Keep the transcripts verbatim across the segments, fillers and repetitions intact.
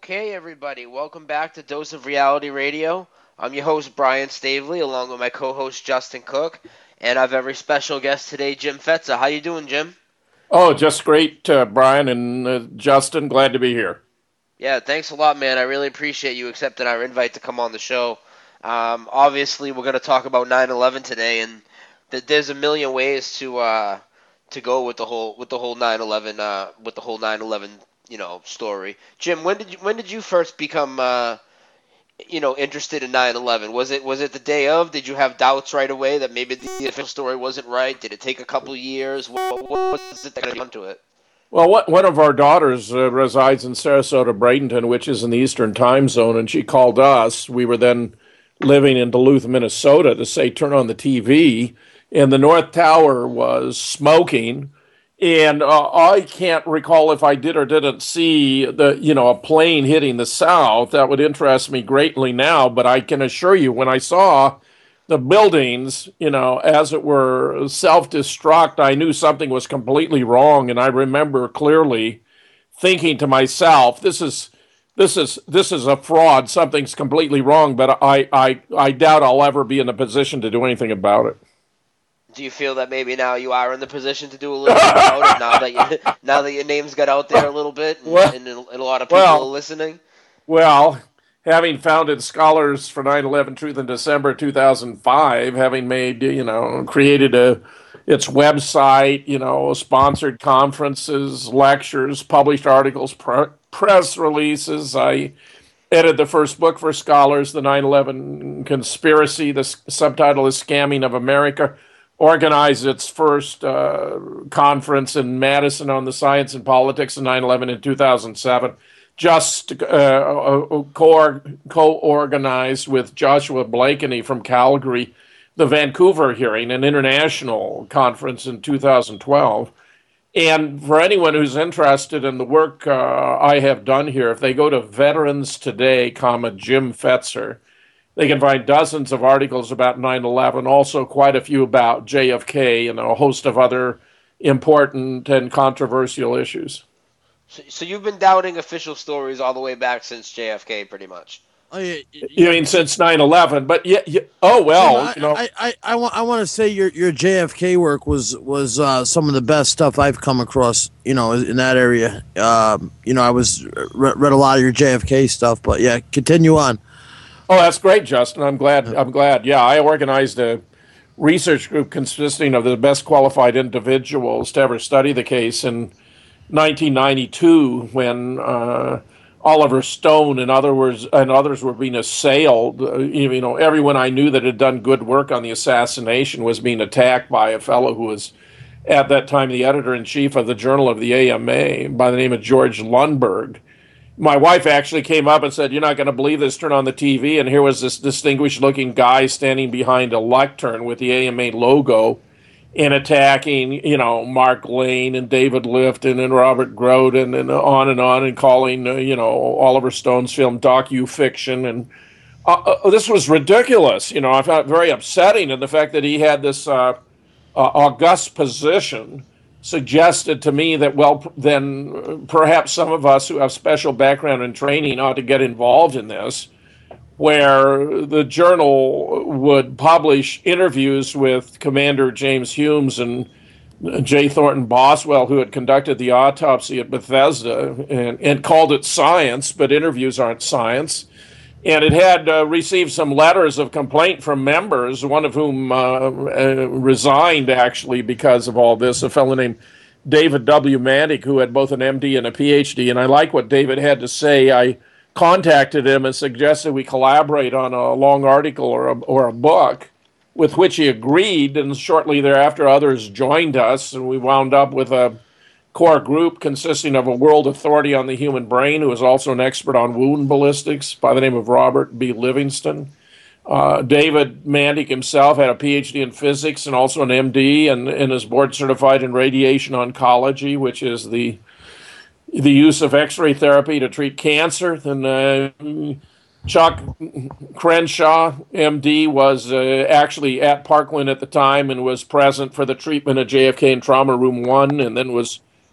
Okay, everybody, welcome back to Dose of Reality Radio. I'm your host, Brian Stavely, along with my co-host, Justin Cook, and I have a very special guest today, Jim Fetzer. How you doing, Jim? Oh, just great, uh, Brian and uh, Justin. Glad to be here. Yeah, thanks a lot, man. I really appreciate you accepting our invite to come on the show. Um, obviously, we're going to talk about nine eleven today, and th- there's a million ways to uh, to go with the whole with the whole nine eleven uh, with the whole nine eleven you know story. Jim, when did you when did you first become uh, you know, interested in nine eleven? Was it was it the day of? Did you have doubts right away that maybe the official story wasn't right? Did it take a couple years? What, what was it that got you onto it? Well, what, one of our daughters uh, resides in Sarasota, Bradenton, which is in the Eastern Time Zone, and she called us. We were then living in Duluth, Minnesota, to say, turn on the T V, and the North Tower was smoking. And uh, I can't recall if I did or didn't see the, you know, a plane hitting the south. That would interest me greatly now, but I can assure you, when I saw the buildings, you know, as it were, self-destruct, I knew something was completely wrong. And I remember clearly thinking to myself, this is this is this is a fraud. Something's completely wrong, but I I, I doubt I'll ever be in a position to do anything about it. Do you feel that maybe now you are in the position to do a little bit about it now that you now that your name's got out there a little bit and, well, and, and a lot of people well, are listening? Well, having founded Scholars for nine eleven Truth in December two thousand five, having made, you know, created a its website, you know, sponsored conferences, lectures, published articles, pre- press releases. I edited the first book for Scholars, The nine eleven Conspiracy. The s- subtitle is Scamming of America. Organized its first uh, conference in Madison on the science and politics of nine eleven in two thousand seven. Just uh, co-organized with Joshua Blakeney from Calgary, the Vancouver hearing, an international conference in two thousand twelve. And for anyone who's interested in the work uh, I have done here, if they go to Veterans Today, comma, Jim Fetzer, they can find dozens of articles about nine eleven, also quite a few about J F K and a host of other important and controversial issues. So, so you've been doubting official stories all the way back since J F K, pretty much. Oh, yeah, You yeah. mean since nine eleven? But yeah, yeah. Oh well, Jim, you know. I, I, I, I, want, I want to say your your J F K work was was uh, some of the best stuff I've come across. You know, in that area. Um, you know, I was re- read a lot of your J F K stuff. But yeah, continue on. Oh, that's great, Justin. I'm glad. I'm glad. Yeah, I organized a research group consisting of the best qualified individuals to ever study the case in nineteen ninety-two, when uh, Oliver Stone and other was, and others were being assailed. Uh, you know, everyone I knew that had done good work on the assassination was being attacked by a fellow who was at that time the editor-in-chief of the Journal of the A M A by the name of George Lundberg. My wife actually came up and said, "You're not going to believe this. Turn on the T V." And here was this distinguished-looking guy standing behind a lectern with the A M A logo and attacking, you know, Mark Lane and David Lifton and Robert Groden and on and on, and calling, uh, you know, Oliver Stone's film docu-fiction. And uh, uh, this was ridiculous. You know, I found it very upsetting. And the fact that he had this uh, uh, august position suggested to me that, well, then perhaps some of us who have special background and training ought to get involved in this, where the journal would publish interviews with Commander James Humes and J. Thornton Boswell, who had conducted the autopsy at Bethesda, and, and called it science, but interviews aren't science. And it had uh, received some letters of complaint from members, one of whom uh, uh, resigned, actually, because of all this, a fellow named David W. Mandick, who had both an M D and a P H D. And I like what David had to say. I contacted him and suggested we collaborate on a long article or a, or a book, with which he agreed. And shortly thereafter, others joined us, and we wound up with a core group consisting of a world authority on the human brain, who is also an expert on wound ballistics, by the name of Robert B. Livingston. Uh, David Mandick himself had a P H D in physics and also an M D, and, and is board certified in radiation oncology, which is the the use of X-ray therapy to treat cancer. Then uh, Chuck Crenshaw, M D, was uh, actually at Parkland at the time and was present for the treatment of J F K in Trauma Room one, and then was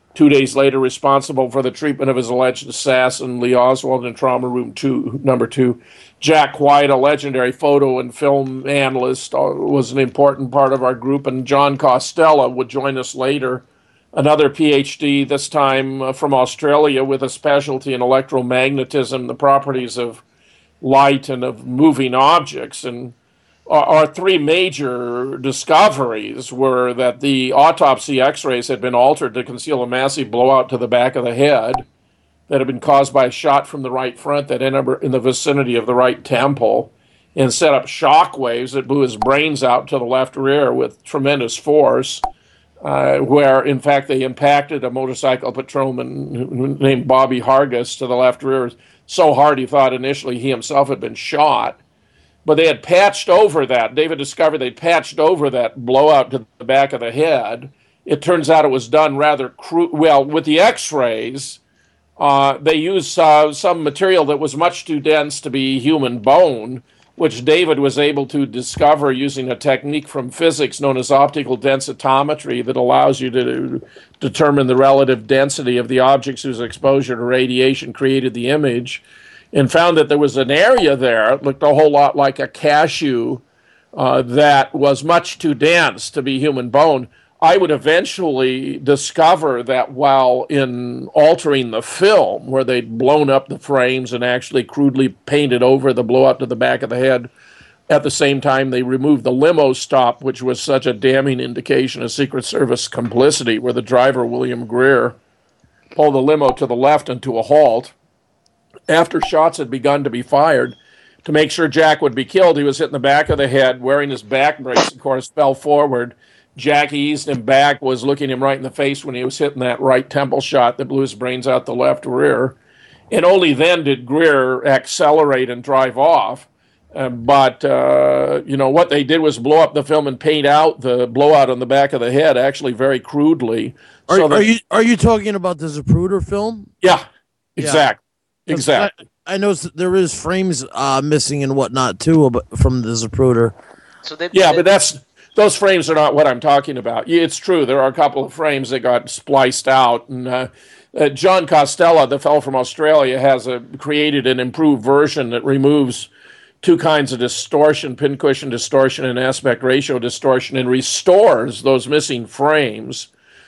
Two days later, responsible for the treatment of his alleged assassin, Lee Oswald, in trauma room two, number two. Jack White, a legendary photo and film analyst, was an important part of our group, and John Costello would join us later, another P H D, this time from Australia, with a specialty in electromagnetism, the properties of light and of moving objects. And our three major discoveries were that the autopsy x-rays had been altered to conceal a massive blowout to the back of the head that had been caused by a shot from the right front that ended in the vicinity of the right temple and set up shock waves that blew his brains out to the left rear with tremendous force, uh, where, in fact, they impacted a motorcycle patrolman named Bobby Hargis to the left rear so hard he thought initially he himself had been shot. But they had patched over that. David discovered they patched over that blowout to the back of the head. It turns out it was done rather cru- well with the x-rays. Uh, they used uh, some material that was much too dense to be human bone, which David was able to discover using a technique from physics known as optical densitometry that allows you to determine the relative density of the objects whose exposure to radiation created the image, and found that there was an area there, it looked a whole lot like a cashew, uh, that was much too dense to be human bone. I would eventually discover that while in altering the film, where they'd blown up the frames and actually crudely painted over the blow up to the back of the head, at the same time they removed the limo stop, which was such a damning indication of Secret Service complicity, where the driver, William Greer, pulled the limo to the left and to a halt. After shots had begun to be fired, to make sure Jack would be killed, he was hit in the back of the head, wearing his back brace, of course, fell forward. Jack eased him back, was looking him right in the face when he was hitting that right temple shot that blew his brains out the left rear. And only then did Greer accelerate and drive off. Uh, but, uh, you know, what they did was blow up the film and paint out the blowout on the back of the head, actually very crudely. Are, so that, are you are you talking about the Zapruder film? Yeah, exactly. Yeah. Exactly. I, I know there is frames uh, missing and whatnot, too, from the Zapruder. So they, yeah, they, but that's... Those frames are not what I'm talking about. It's true. There are a couple of frames that got spliced out. And uh, uh, John Costello, the fellow from Australia, has a, created an improved version that removes two kinds of distortion, pincushion distortion and aspect ratio distortion, and restores those missing frames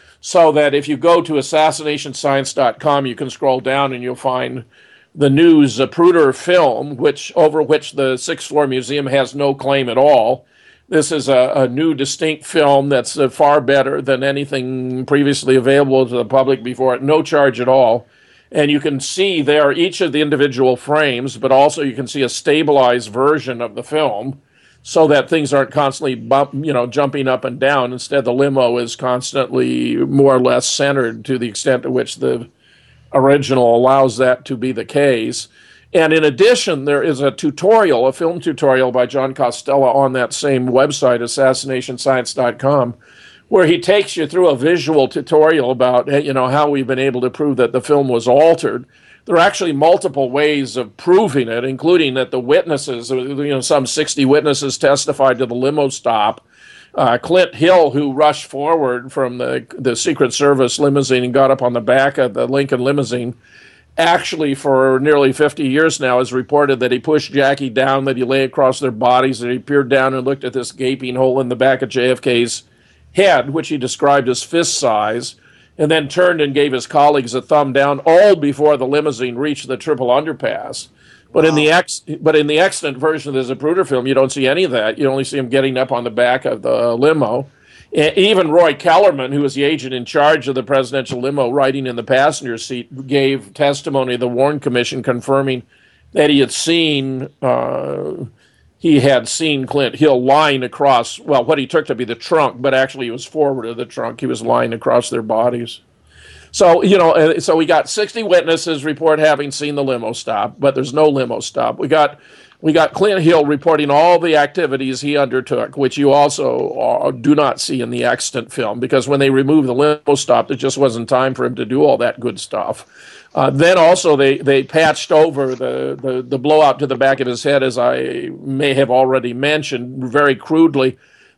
so that if you go to assassination science dot com, you can scroll down and you'll find the new Zapruder film, which over which the Sixth Floor Museum has no claim at all. This is a, a new, distinct film that's uh, far better than anything previously available to the public before it, no charge at all. And you can see there each of the individual frames, but also you can see a stabilized version of the film so that things aren't constantly bump, you know, jumping up and down. Instead, the limo is constantly more or less centered to the extent to which the original allows that to be the case. And in addition, there is a tutorial, a film tutorial by John Costello on that same website, assassination science dot com, where he takes you through a visual tutorial about, you know, how we've been able to prove that the film was altered. There are actually multiple ways of proving it, including that the witnesses, you know, some sixty witnesses testified to the limo stop. Uh, Clint Hill, who rushed forward from the, the Secret Service limousine and got up on the back of the Lincoln limousine, actually for nearly fifty years now has reported that he pushed Jackie down, that he lay across their bodies, that he peered down and looked at this gaping hole in the back of J F K's head, which he described as fist size, and then turned and gave his colleagues a thumb down, all before the limousine reached the triple underpass. But wow. in the ex, but in the extant version of the Zapruder film, you don't see any of that. You only see him getting up on the back of the limo. Even Roy Kellerman, who was the agent in charge of the presidential limo, riding in the passenger seat, gave testimony to the Warren Commission confirming that he had seen uh, he had seen Clint Hill lying across, well, what he took to be the trunk, but actually he was forward of the trunk. He was lying across their bodies. So, you know, so we got sixty witnesses report having seen the limo stop, but there's no limo stop. We got We got Clint Hill reporting all the activities he undertook, which you also uh, do not see in the extant film, because when they removed the limo stop, there just wasn't time for him to do all that good stuff. Uh, then also they, they patched over the, the, the blowout to the back of his head, as I may have already mentioned, very crudely.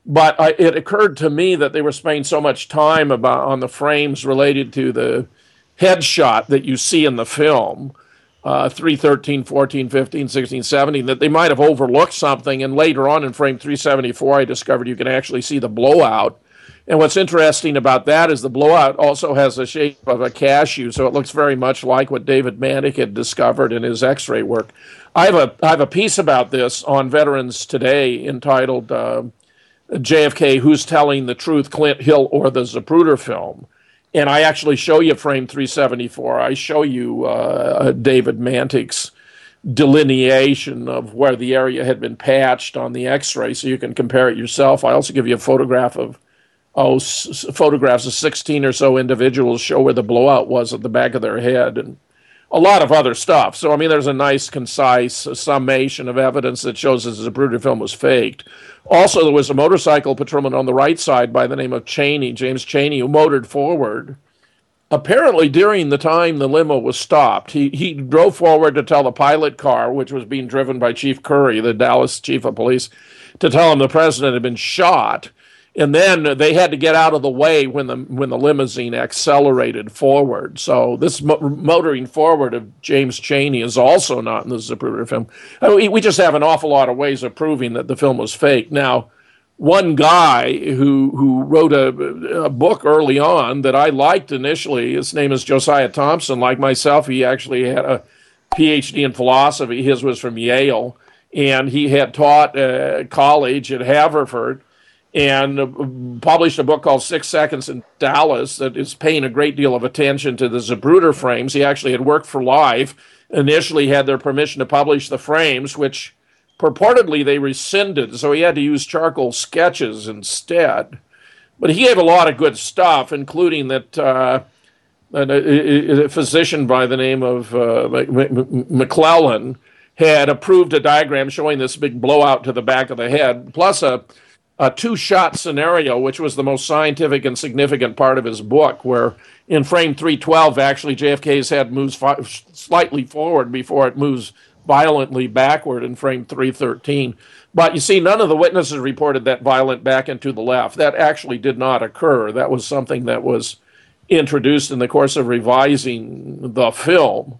But I, it occurred to me that they were spending so much time about on the frames related to the headshot that you see in the film, uh, three thirteen, fourteen, fifteen, sixteen, seventeen, that they might have overlooked something. And later on in frame three seventy-four, I discovered you can actually see the blowout. And what's interesting about that is the blowout also has the shape of a cashew, so it looks very much like what David Mantik had discovered in his X-ray work. I have a I have a piece about this on Veterans Today entitled uh, J F K, Who's Telling the Truth, Clint Hill or the Zapruder Film? And I actually show you frame three seventy-four. I show you uh, David Mantik's delineation of where the area had been patched on the X-ray, so you can compare it yourself. I also give you a photograph of oh, s- photographs of sixteen or so individuals, show where the blowout was at the back of their head, and a lot of other stuff. So, I mean, there's a nice, concise summation of evidence that shows that the Zapruder film was faked. Also, there was a motorcycle patrolman on the right side by the name of Cheney, James Cheney, who motored forward. Apparently, during the time the limo was stopped, he, he drove forward to tell the pilot car, which was being driven by Chief Curry, the Dallas chief of police, to tell him the president had been shot. And then they had to get out of the way when the when the limousine accelerated forward. So this mo- motoring forward of James Cheney is also not in the Zapruder film. I mean, we just have an awful lot of ways of proving that the film was fake. Now, one guy who who wrote a, a book early on that I liked initially, his name is Josiah Thompson. Like myself, he actually had a P H D in philosophy. His was from Yale, and he had taught uh, college at Haverford, and published a book called Six Seconds in Dallas that is paying a great deal of attention to the Zapruder frames. He actually had worked for Life, initially had their permission to publish the frames, which purportedly they rescinded, so he had to use charcoal sketches instead. But he gave a lot of good stuff, including that uh, a, a physician by the name of uh, McClellan had approved a diagram showing this big blowout to the back of the head, plus a a two-shot scenario, which was the most scientific and significant part of his book, where in frame three twelve, actually, J F K's head moves fi- slightly forward before it moves violently backward in frame three thirteen. But you see, none of the witnesses reported that violent back and to the left. That actually did not occur. That was something that was introduced in the course of revising the film.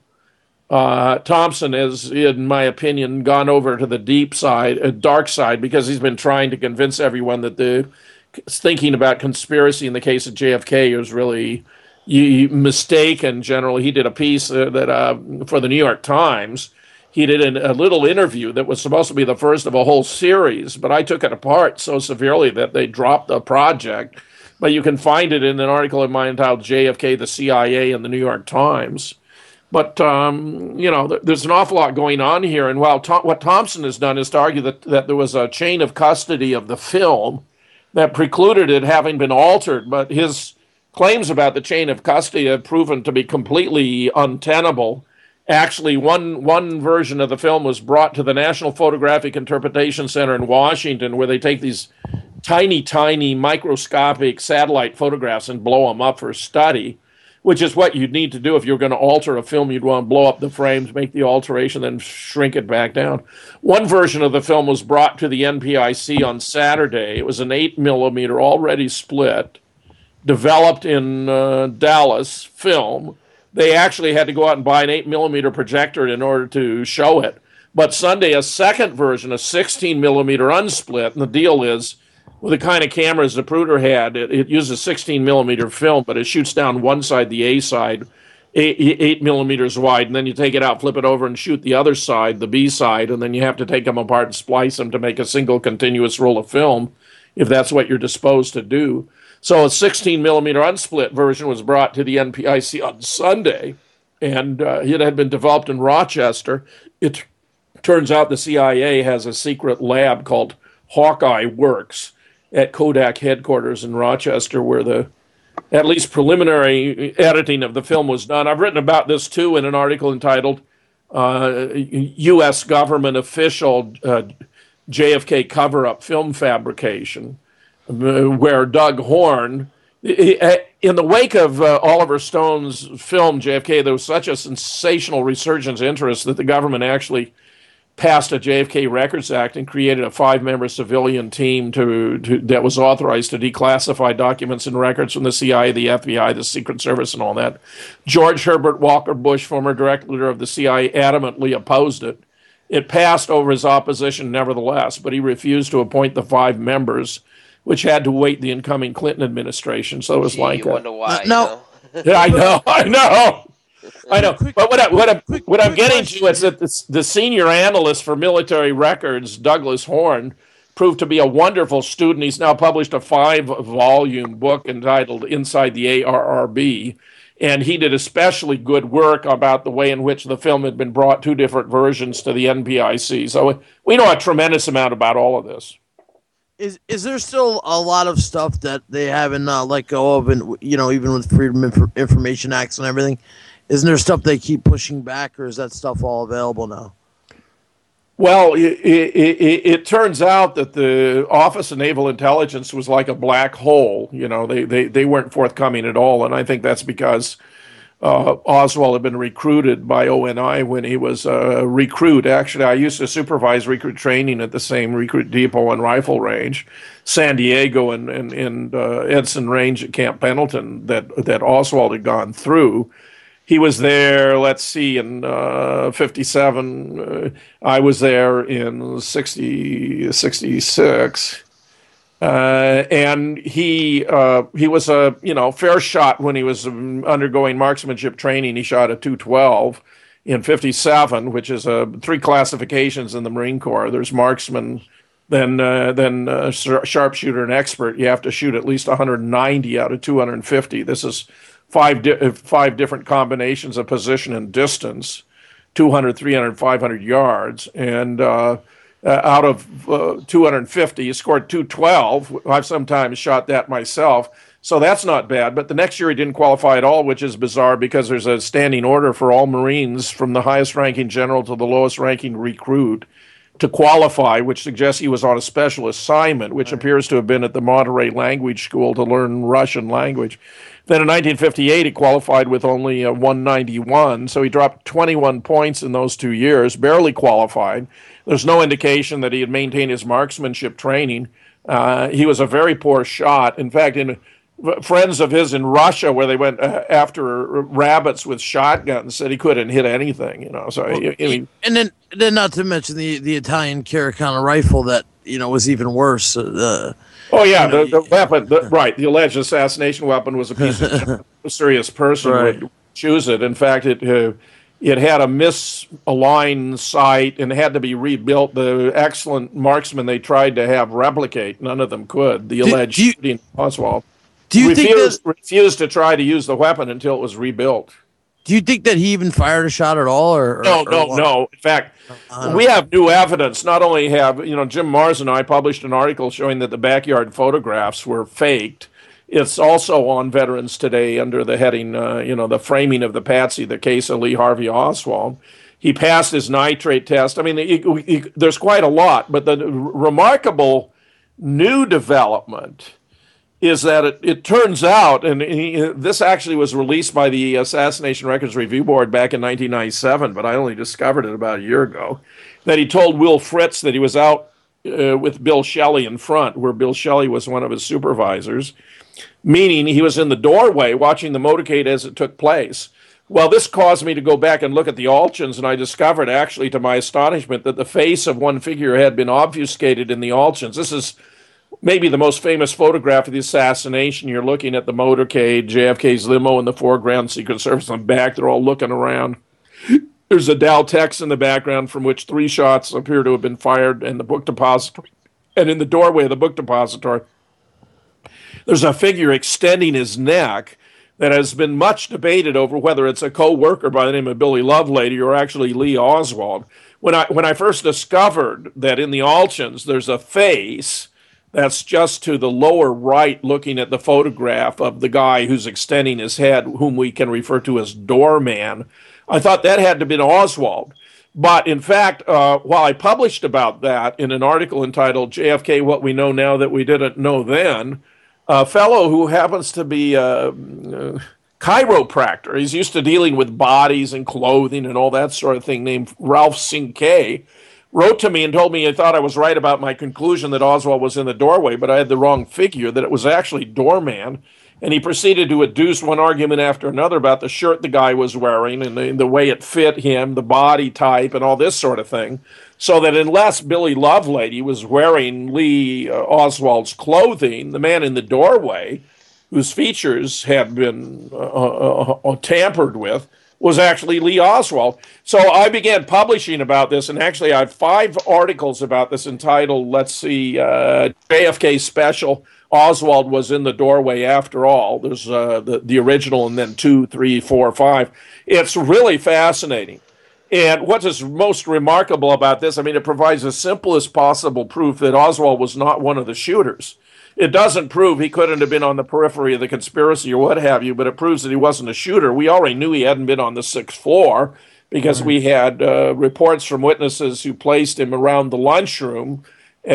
Uh, Thompson has, in my opinion, gone over to the deep side, uh, dark side, because he's been trying to convince everyone that the thinking about conspiracy in the case of J F K is really you, mistaken. Generally, he did a piece uh, that uh, for the New York Times. He did an, a little interview that was supposed to be the first of a whole series, but I took it apart so severely that they dropped the project. But you can find it in an article of mine entitled J F K, the C I A, in the New York Times. But, um, you know, there's an awful lot going on here. And while Tom, what Thompson has done is to argue that, that there was a chain of custody of the film that precluded it having been altered. But his claims about the chain of custody have proven to be completely untenable. Actually, one, one version of the film was brought to the National Photographic Interpretation Center in Washington, where they take these tiny, tiny microscopic satellite photographs and blow them up for study, which is what you'd need to do if you were going to alter a film. You'd want to blow up the frames, make the alteration, then shrink it back down. One version of the film was brought to the N P I C on Saturday. It was an eight millimeter, already split, developed in uh, Dallas film. They actually had to go out and buy an eight millimeter projector in order to show it. But Sunday, a second version, a sixteen millimeter unsplit, and the deal is, with the kind of cameras Zapruder had, it, it uses sixteen millimeter film, but it shoots down one side, the A side, eight, eight millimeters wide, and then you take it out, flip it over, and shoot the other side, the B side, and then you have to take them apart and splice them to make a single continuous roll of film, if that's what you're disposed to do. So a sixteen millimeter unsplit version was brought to the N P I C on Sunday, and uh, it had been developed in Rochester. It turns out the C I A has a secret lab called Hawkeye Works at Kodak headquarters in Rochester, where the at least preliminary editing of the film was done. I've written about this, too, in an article entitled uh, U S Government Official uh, J F K Cover-Up Film Fabrication, uh, where Doug Horn, in the wake of uh, Oliver Stone's film J F K, there was such a sensational resurgence of interest that the government actually passed a J F K Records Act and created a five-member civilian team to, to that was authorized to declassify documents and records from the C I A, the F B I, the Secret Service, and all that. George Herbert Walker Bush, former director of the C I A, adamantly opposed it. It passed over his opposition nevertheless, but he refused to appoint the five members, which had to wait the incoming Clinton administration. So it was Gee, like, you a, wonder why? No. You know? yeah, I know, I know. I know, Quick- but what, I, what, I, quick- what I'm quick getting question. to is that the, the senior analyst for military records, Douglas Horn, proved to be a wonderful student. He's now published a five-volume book entitled Inside the A R R B, and he did especially good work about the way in which the film had been brought, two different versions, to the N P I C. So we know a tremendous amount about all of this. Is is there still a lot of stuff that they haven't uh, let go of, and you know, even with Freedom of Information Acts and everything? Isn't there stuff they keep pushing back, or is that stuff all available now? Well, it, it, it, it turns out that the Office of Naval Intelligence was like a black hole. You know, they, they, they weren't forthcoming at all, and I think that's because uh, Oswald had been recruited by O N I when he was a recruit. Actually, I used to supervise recruit training at the same recruit depot and rifle range, San Diego and, and, and uh, Edson Range at Camp Pendleton, that, that Oswald had gone through. He was there, let's see, in uh, fifty-seven. Uh, I was there in sixty, sixty-six. Uh, and he uh, he was a, you know, fair shot when he was um, undergoing marksmanship training. He shot a two twelve in fifty-seven, which is uh, three classifications in the Marine Corps. There's marksman, then uh, then uh, sharpshooter and expert. You have to shoot at least one hundred ninety out of two hundred fifty. This is five di- five different combinations of position and distance, two hundred, three hundred, five hundred yards. And uh, uh, out of uh, two hundred fifty, he scored two twelve. I've sometimes shot that myself. So that's not bad. But the next year he didn't qualify at all, which is bizarre because there's a standing order for all Marines from the highest ranking general to the lowest ranking recruit to qualify, which suggests he was on a special assignment, which right. appears to have been at the Monterey Language School to learn Russian language. Then in nineteen fifty-eight, he qualified with only a one ninety-one, so he dropped twenty-one points in those two years, barely qualified. There's no indication that he had maintained his marksmanship training. Uh, he was a very poor shot. In fact, in friends of his in Russia, where they went uh, after rabbits with shotguns, said he couldn't hit anything. You know, so well, I mean, and then then not to mention the the Italian Caricana rifle that you know was even worse. Uh, Oh yeah, you know, the, the weapon, the, right? The alleged assassination weapon was a piece of a serious person right. would choose it. In fact, it uh, it had a misaligned sight and had to be rebuilt. The excellent marksmen they tried to have replicate, none of them could. The alleged do, do you, shooting Oswald do you refused think that, refused to try to use the weapon until it was rebuilt. Do you think that he even fired a shot at all, or, or no, or no, what? no? In fact, we have new evidence. Not only have you know Jim Mars and I published an article showing that the backyard photographs were faked. It's also on Veterans Today under the heading, uh, you know, the framing of the Patsy, the case of Lee Harvey Oswald. He passed his nitrate test. I mean, he, he, there's quite a lot, but the remarkable new development is that it, it turns out, and he, this actually was released by the Assassination Records Review Board back in nineteen ninety-seven, but I only discovered it about a year ago, that he told Will Fritz that he was out uh, with Bill Shelley in front, where Bill Shelley was one of his supervisors, meaning he was in the doorway watching the motorcade as it took place. Well, this caused me to go back and look at the Alchins, and I discovered, actually, to my astonishment, that the face of one figure had been obfuscated in the Alchins. This is maybe the most famous photograph of the assassination. You're looking at the motorcade, J F K's limo in the foreground, Secret Service in the back. They're all looking around. There's a Daltex in the background from which three shots appear to have been fired in the book depository. And in the doorway of the book depository, there's a figure extending his neck that has been much debated over whether it's a co-worker by the name of Billy Lovelady or actually Lee Oswald. When I when I first discovered that in the Alchins there's a face that's just to the lower right, looking at the photograph of the guy who's extending his head, whom we can refer to as Doorman, I thought that had to have been Oswald. But in fact, uh, while I published about that in an article entitled J F K, What We Know Now That We Didn't Know Then, a fellow who happens to be a, a chiropractor, he's used to dealing with bodies and clothing and all that sort of thing, named Ralph Cinque, wrote to me and told me he thought I was right about my conclusion that Oswald was in the doorway, but I had the wrong figure, that it was actually doorman. And he proceeded to adduce one argument after another about the shirt the guy was wearing and the, the way it fit him, the body type, and all this sort of thing. So that unless Billy Lovelady was wearing Lee uh, Oswald's clothing, the man in the doorway, whose features had been uh, uh, uh, tampered with, was actually Lee Oswald. So I began publishing about this, and actually I have five articles about this entitled, let's see, uh, J F K Special, Oswald Was in the Doorway After All. There's uh, the, the original and then two, three, four, five. It's really fascinating. And what is most remarkable about this, I mean, it provides the simplest possible proof that Oswald was not one of the shooters. It doesn't prove he couldn't have been on the periphery of the conspiracy or what have you, but it proves that he wasn't a shooter. We already knew he hadn't been on the sixth floor because we had uh, reports from witnesses who placed him around the lunchroom uh,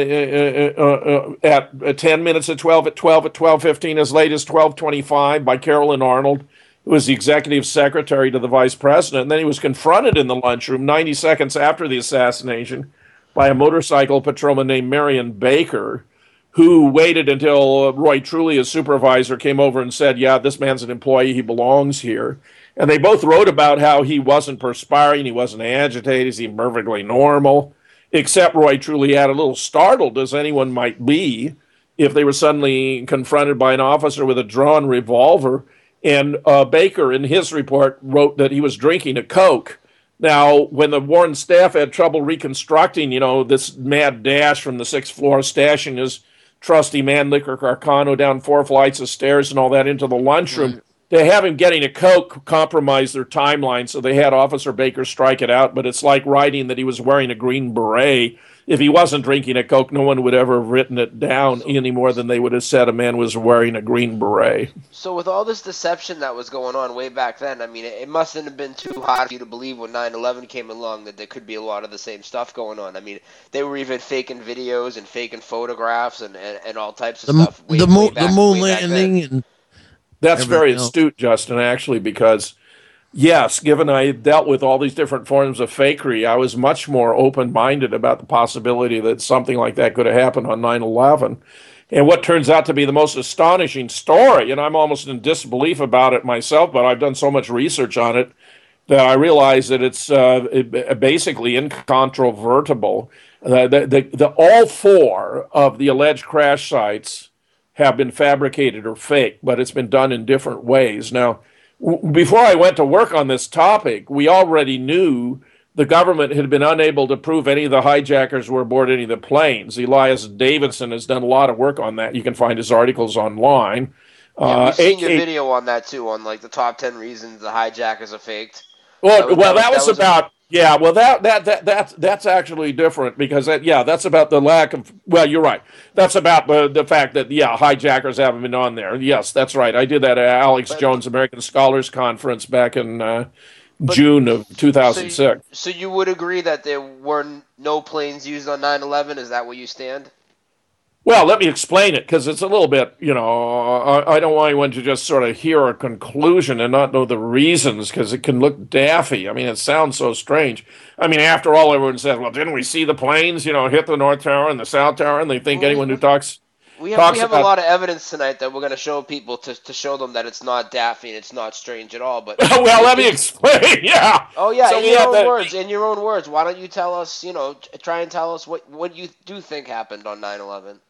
uh, uh, uh, at uh, ten minutes at twelve, at twelve, at twelve fifteen, as late as twelve twenty-five by Carolyn Arnold, who was the executive secretary to the vice president. And then he was confronted in the lunchroom ninety seconds after the assassination by a motorcycle patrolman named Marion Baker, who waited until Roy Truly, his supervisor, came over and said, yeah, this man's an employee, he belongs here. And they both wrote about how he wasn't perspiring, he wasn't agitated, he seemed perfectly normal, except Roy Truly had a little startled, as anyone might be, if they were suddenly confronted by an officer with a drawn revolver. And uh, Baker, in his report, wrote that he was drinking a Coke. Now, when the Warren staff had trouble reconstructing, you know, this mad dash from the sixth floor, stashing his trusty Mannlicher Carcano down four flights of stairs and all that into the lunchroom, mm. to have him getting a Coke compromised their timeline, so they had Officer Baker strike it out. But it's like writing that he was wearing a green beret. If he wasn't drinking a Coke, no one would ever have written it down any more than they would have said a man was wearing a green beret. So with all this deception that was going on way back then, I mean, it, it mustn't have been too hard for you to believe when nine eleven came along that there could be a lot of the same stuff going on. I mean, they were even faking videos and faking photographs and, and, and all types of the, stuff. Way, the, mo- way back, the moon landing. And That's very astute, Justin, actually, because yes, given I dealt with all these different forms of fakery, I was much more open-minded about the possibility that something like that could have happened on nine eleven. And what turns out to be the most astonishing story, and I'm almost in disbelief about it myself, but I've done so much research on it that I realize that it's uh, it, basically incontrovertible. Uh, the, the, the, all four of the alleged crash sites have been fabricated or faked, but it's been done in different ways. Now, before I went to work on this topic, we already knew the government had been unable to prove any of the hijackers were aboard any of the planes. Elias Davidson has done a lot of work on that. You can find his articles online. Yeah, uh, we've seen eight, your eight, video on that, too, on like the top ten reasons the hijackers are faked. Well, that was, well, that was, that was, that was about... A- Yeah, well, that that that that's that's actually different because that, yeah, that's about the lack of. Well, you're right. That's about the the fact that yeah, hijackers haven't been on there. Yes, that's right. I did that at Alex but, Jones American Scholars Conference back in uh, June of two thousand six. So you, so you would agree that there were no planes used on nine eleven? Is that where you stand? Well, let me explain it, because it's a little bit, you know, I, I don't want anyone to just sort of hear a conclusion and not know the reasons, because it can look daffy. I mean, it sounds so strange. I mean, after all, everyone says, well, didn't we see the planes, you know, hit the North Tower and the South Tower? And they think well, anyone who talks... We have, we have about, a lot of evidence tonight that we're going to show people to, to show them that it's not daffy and it's not strange at all. But well, let me explain. Yeah. Oh yeah, so in your own the, words. In your own words. Why don't you tell us? You know, try and tell us what what you do think happened on nine eleven.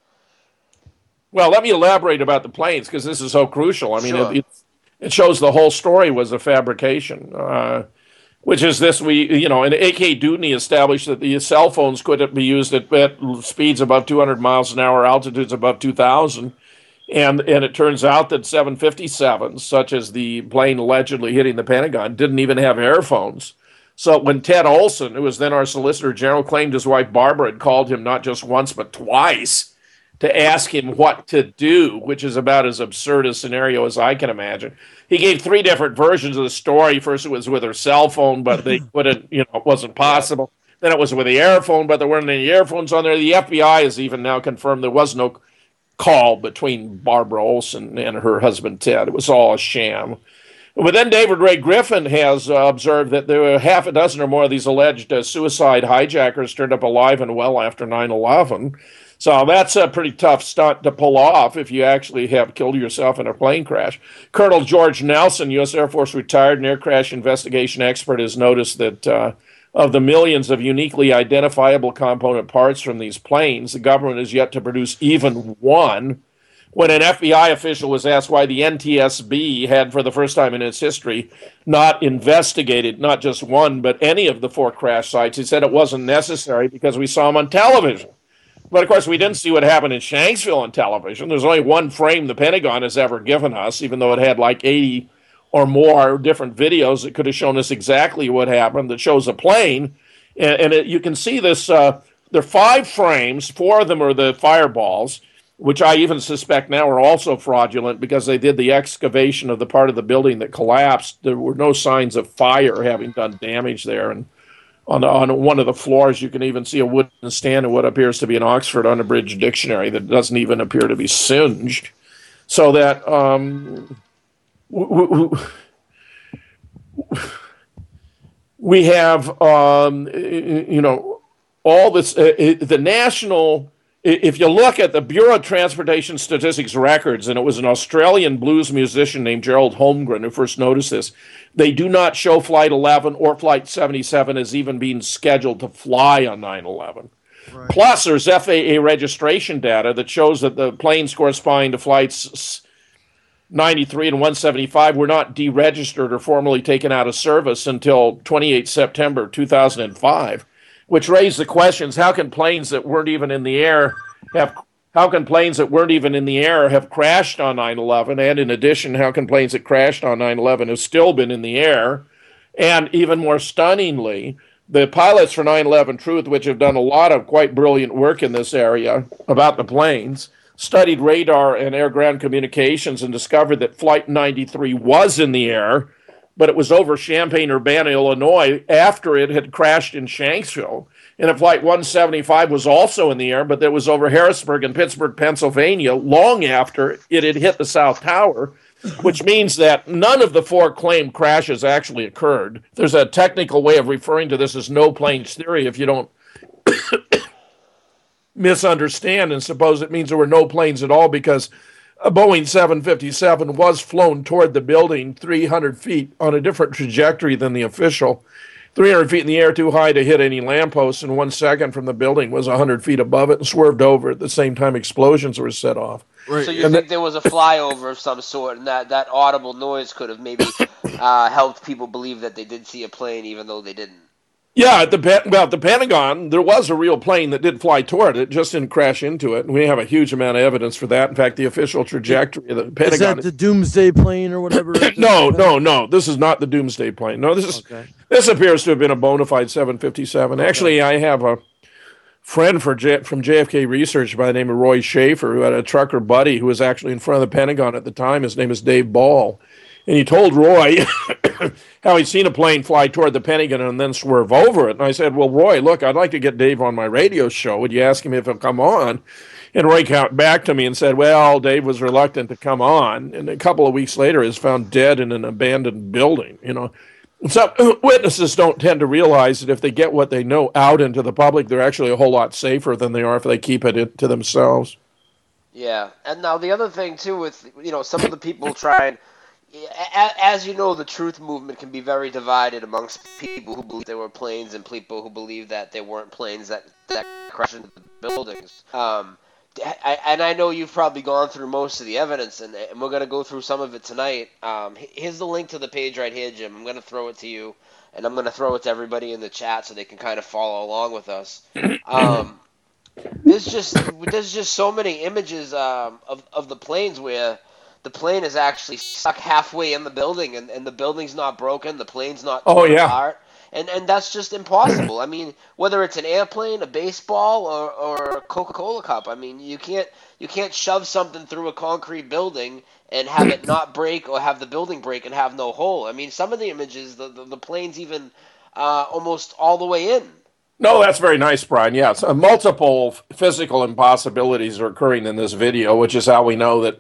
Well, let me elaborate about the planes, because this is so crucial. I mean, sure. it, it it shows the whole story was a fabrication. Uh, Which is this, we, you know, and A K Dewdney established that the cell phones couldn't be used at, at speeds above two hundred miles an hour, altitudes above two thousand. And and it turns out that seven fifty-sevens, such as the plane allegedly hitting the Pentagon, didn't even have airphones. So when Ted Olson, who was then our Solicitor General, claimed his wife Barbara had called him not just once but twice to ask him what to do, which is about as absurd a scenario as I can imagine. He gave three different versions of the story. First, it was with her cell phone, but they couldn't, you know, it wasn't possible. Then it was with the earphone, but there weren't any earphones on there. The F B I has even now confirmed there was no call between Barbara Olson and her husband, Ted. It was all a sham. But then David Ray Griffin has uh, observed that there were half a dozen or more of these alleged uh, suicide hijackers turned up alive and well after nine eleven. So that's a pretty tough stunt to pull off if you actually have killed yourself in a plane crash. Colonel George Nelson, U S Air Force retired and air crash investigation expert, has noticed that uh, of the millions of uniquely identifiable component parts from these planes, the government has yet to produce even one. When an F B I official was asked why the N T S B had, for the first time in its history, not investigated not just one, but any of the four crash sites, he said it wasn't necessary because we saw them on television. But, of course, we didn't see what happened in Shanksville on television. There's only one frame the Pentagon has ever given us, even though it had like eighty or more different videos that could have shown us exactly what happened that shows a plane. And, and it, you can see this. Uh, there are five frames. Four of them are the fireballs, which I even suspect now are also fraudulent because they did the excavation of the part of the building that collapsed. There were no signs of fire having done damage there. And on, the, on one of the floors, you can even see a wooden stand and what appears to be an Oxford Unabridged Dictionary that doesn't even appear to be singed. So that um, w- w- we have, um, you know, all this, uh, the national... If you look at the Bureau of Transportation Statistics records, and it was an Australian blues musician named Gerald Holmgren who first noticed this, they do not show Flight eleven or Flight seventy-seven as even being scheduled to fly on nine eleven. Right. Plus, there's F A A registration data that shows that the planes corresponding to Flights ninety-three and one seventy-five were not deregistered or formally taken out of service until twenty-eighth September two thousand five. Which raised the questions: How can planes that weren't even in the air have? How can planes that weren't even in the air have crashed on nine eleven? And in addition, how can planes that crashed on nine eleven have still been in the air? And even more stunningly, the pilots for nine eleven Truth, which have done a lot of quite brilliant work in this area about the planes, studied radar and air-ground communications and discovered that Flight ninety-three was in the air, but it was over Champaign-Urbana, Illinois, after it had crashed in Shanksville. And Flight one seventy-five was also in the air, but it was over Harrisburg and Pittsburgh, Pennsylvania, long after it had hit the South Tower, which means that none of the four claimed crashes actually occurred. There's a technical way of referring to this as no planes theory if you don't misunderstand and suppose it means there were no planes at all, because a Boeing seven fifty-seven was flown toward the building three hundred feet on a different trajectory than the official. three hundred feet in the air too high to hit any lampposts, and one second from the building was one hundred feet above it and swerved over at the same time explosions were set off. Right. So you and think th- there was a flyover of some sort, and that, that audible noise could have maybe uh, helped people believe that they did see a plane even though they didn't? Yeah, at the well, at the Pentagon, there was a real plane that did fly toward it, just didn't crash into it. And we have a huge amount of evidence for that. In fact, the official trajectory of the Pentagon. Is that the Doomsday plane or whatever? no, no, no. This is not the Doomsday plane. No, this is okay. This appears to have been a bona fide seven fifty-seven. Okay. Actually, I have a friend for J- from J F K Research by the name of Roy Schaefer, who had a trucker buddy who was actually in front of the Pentagon at the time. His name is Dave Ball. And he told Roy how he'd seen a plane fly toward the Pentagon and then swerve over it. And I said, well, Roy, look, I'd like to get Dave on my radio show. Would you ask him if he'll come on? And Roy came back to me and said, well, Dave was reluctant to come on. And a couple of weeks later, he was found dead in an abandoned building. You know, so witnesses don't tend to realize that if they get what they know out into the public, they're actually a whole lot safer than they are if they keep it to themselves. Yeah. And now the other thing, too, with, you know, some of the people trying... As you know, the truth movement can be very divided amongst people who believe there were planes and people who believe that there weren't planes that, that crashed into the buildings. Um, I, and I know you've probably gone through most of the evidence, and, and we're going to go through some of it tonight. Um, here's the link to the page right here, Jim. I'm going to throw it to you, and I'm going to throw it to everybody in the chat so they can kind of follow along with us. Um, there's just there's just so many images um, of, of the planes where the plane is actually stuck halfway in the building, and, and the building's not broken, the plane's not oh, torn yeah. apart, and and that's just impossible. I mean, whether it's an airplane, a baseball, or, or a Coca-Cola cup, I mean, you can't you can't shove something through a concrete building and have it not break or have the building break and have no hole. I mean, some of the images, the the, the plane's even uh, almost all the way in. No, that's very nice, Brian. Yes, uh, multiple physical impossibilities are occurring in this video, which is how we know that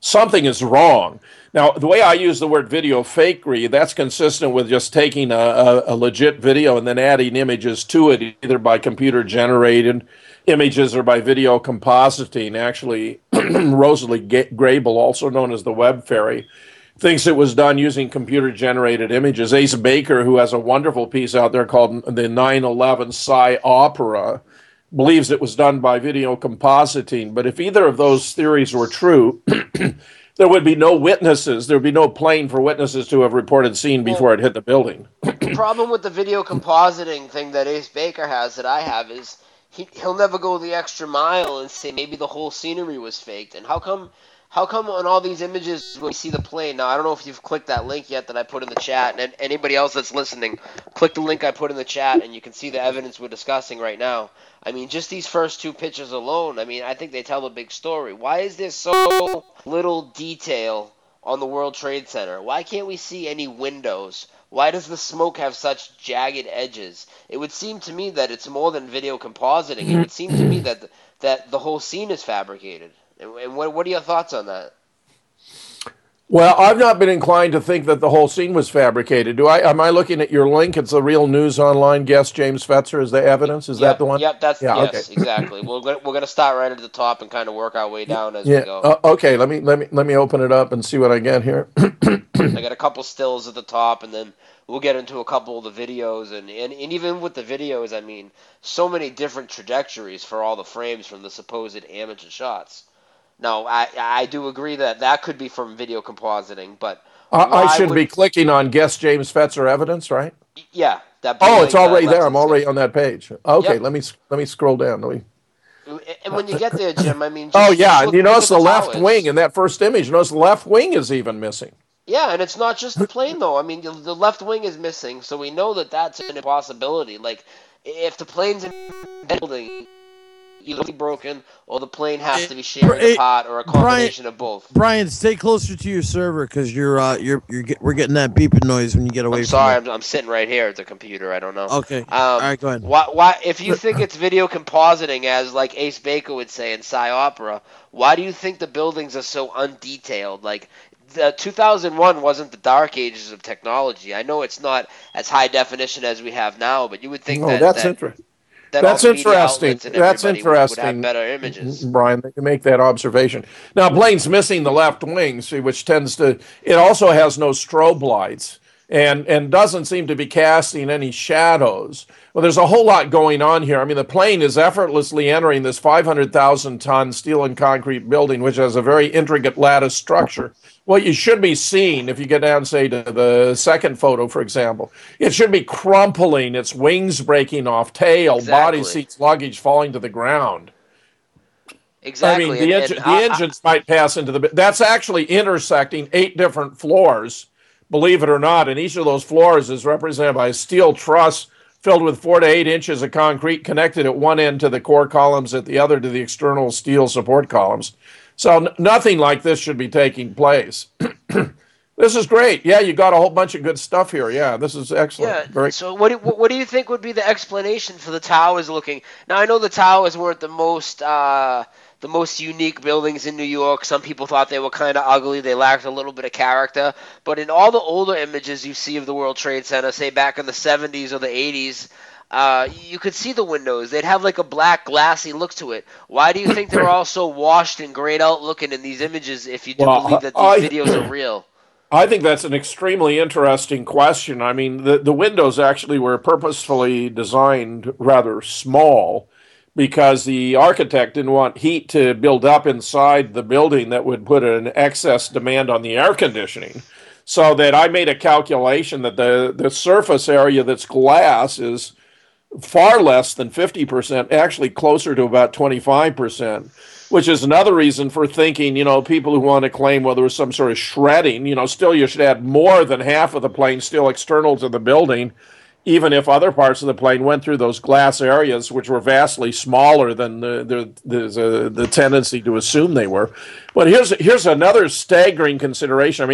something is wrong. Now, the way I use the word video fakery, that's consistent with just taking a, a, a legit video and then adding images to it, either by computer-generated images or by video compositing. Actually, Rosalie Grable, also known as the Web Fairy, thinks it was done using computer-generated images. Ace Baker, who has a wonderful piece out there called the nine eleven Psi Opera, believes it was done by video compositing. But if either of those theories were true, there would be no witnesses. There would be no plane for witnesses to have reported seeing before well, it hit the building. The problem with the video compositing thing that Ace Baker has, that I have, is he, he'll never go the extra mile and say maybe the whole scenery was faked. And how come how come on all these images when we see the plane? Now, I don't know if you've clicked that link yet that I put in the chat. And anybody else that's listening, click the link I put in the chat and you can see the evidence we're discussing right now. I mean, just these first two pictures alone, I mean, I think they tell a big story. Why is there so little detail on the World Trade Center? Why can't we see any windows? Why does the smoke have such jagged edges? It would seem to me that it's more than video compositing. It would seem to me that that the whole scene is fabricated. And, and what, what are your thoughts on that? Well, I've not been inclined to think that the whole scene was fabricated. Do I? Am I looking at your link? It's a Real News Online guest, James Fetzer, is the evidence? Is yep, that the one? Yep, that's yeah, yes, okay. Exactly. We're gonna, we're going to start right at the top and kind of work our way down as yeah. we go. Uh, okay, let me let me let me open it up and see what I get here. I got a couple stills at the top, and then we'll get into a couple of the videos, and, and, and even with the videos, I mean, so many different trajectories for all the frames from the supposed amateur shots. No, I I do agree that that could be from video compositing, but I, I should would, be clicking on guest James Fetzer evidence, right? Yeah. That oh, it's already there. I'm already on that page. Okay, yep. let me let me scroll down. Let me. And when you get there, Jim, I mean. Just, oh yeah, just and you notice the, the left towers. wing in that first image. You notice the left wing is even missing. Yeah, and it's not just the plane though. I mean, the, the left wing is missing, so we know that that's an impossibility. Like, if the plane's in the building, either broken or the plane has to be sharing Hey, a part or a combination Brian, of both. Brian, stay closer to your server because you're uh you're you're get, we're getting that beeping noise when you get away. I'm from sorry, it. I'm, I'm sitting right here at the computer. I don't know. Okay. Um, All right, go ahead. Why, why, if you think it's video compositing, as like Ace Baker would say in Psi Opera, why do you think the buildings are so undetailed? Like, the two thousand one wasn't the dark ages of technology. I know it's not as high definition as we have now, but you would think no, that that's that, interesting. that That's interesting. That's interesting. Would, would have better images. Brian, that you make that observation. Now, plane's missing the left wing, see, which tends to. It also has no strobe lights, and and doesn't seem to be casting any shadows. Well, there's a whole lot going on here. I mean, the plane is effortlessly entering this five hundred thousand ton steel and concrete building, which has a very intricate lattice structure. What you should be seeing, if you get down, say, to the second photo, for example, it should be crumpling, its wings breaking off, tail, exactly. body, seats, luggage falling to the ground. Exactly. I mean, the, and, engine, and the I, engines I, might pass into the... That's actually intersecting eight different floors, believe it or not, and each of those floors is represented by a steel truss filled with four to eight inches of concrete connected at one end to the core columns, at the other to the external steel support columns. So n- nothing like this should be taking place. This is great. Yeah, you got a whole bunch of good stuff here. Yeah, this is excellent. Yeah. Very- so what do, what do you think would be the explanation for the towers looking? Now, I know the towers weren't the most uh, the most unique buildings in New York. Some people thought they were kind of ugly. They lacked a little bit of character. But in all the older images you see of the World Trade Center, say back in the seventies or the eighties, Uh, you could see the windows. They'd have like a black glassy look to it. Why do you think they're all so washed and grayed out looking in these images if you do well, believe that these I, videos are real? I think that's an extremely interesting question. I mean, the, the windows actually were purposefully designed rather small because the architect didn't want heat to build up inside the building that would put an excess demand on the air conditioning. So that I made a calculation that the, the surface area that's glass is far less than fifty percent, actually closer to about twenty-five percent, which is another reason for thinking, you know, people who want to claim, well, there was some sort of shredding, you know, still you should add more than half of the plane still external to the building, even if other parts of the plane went through those glass areas, which were vastly smaller than the the, the, the tendency to assume they were. But here's, here's another staggering consideration. I mean,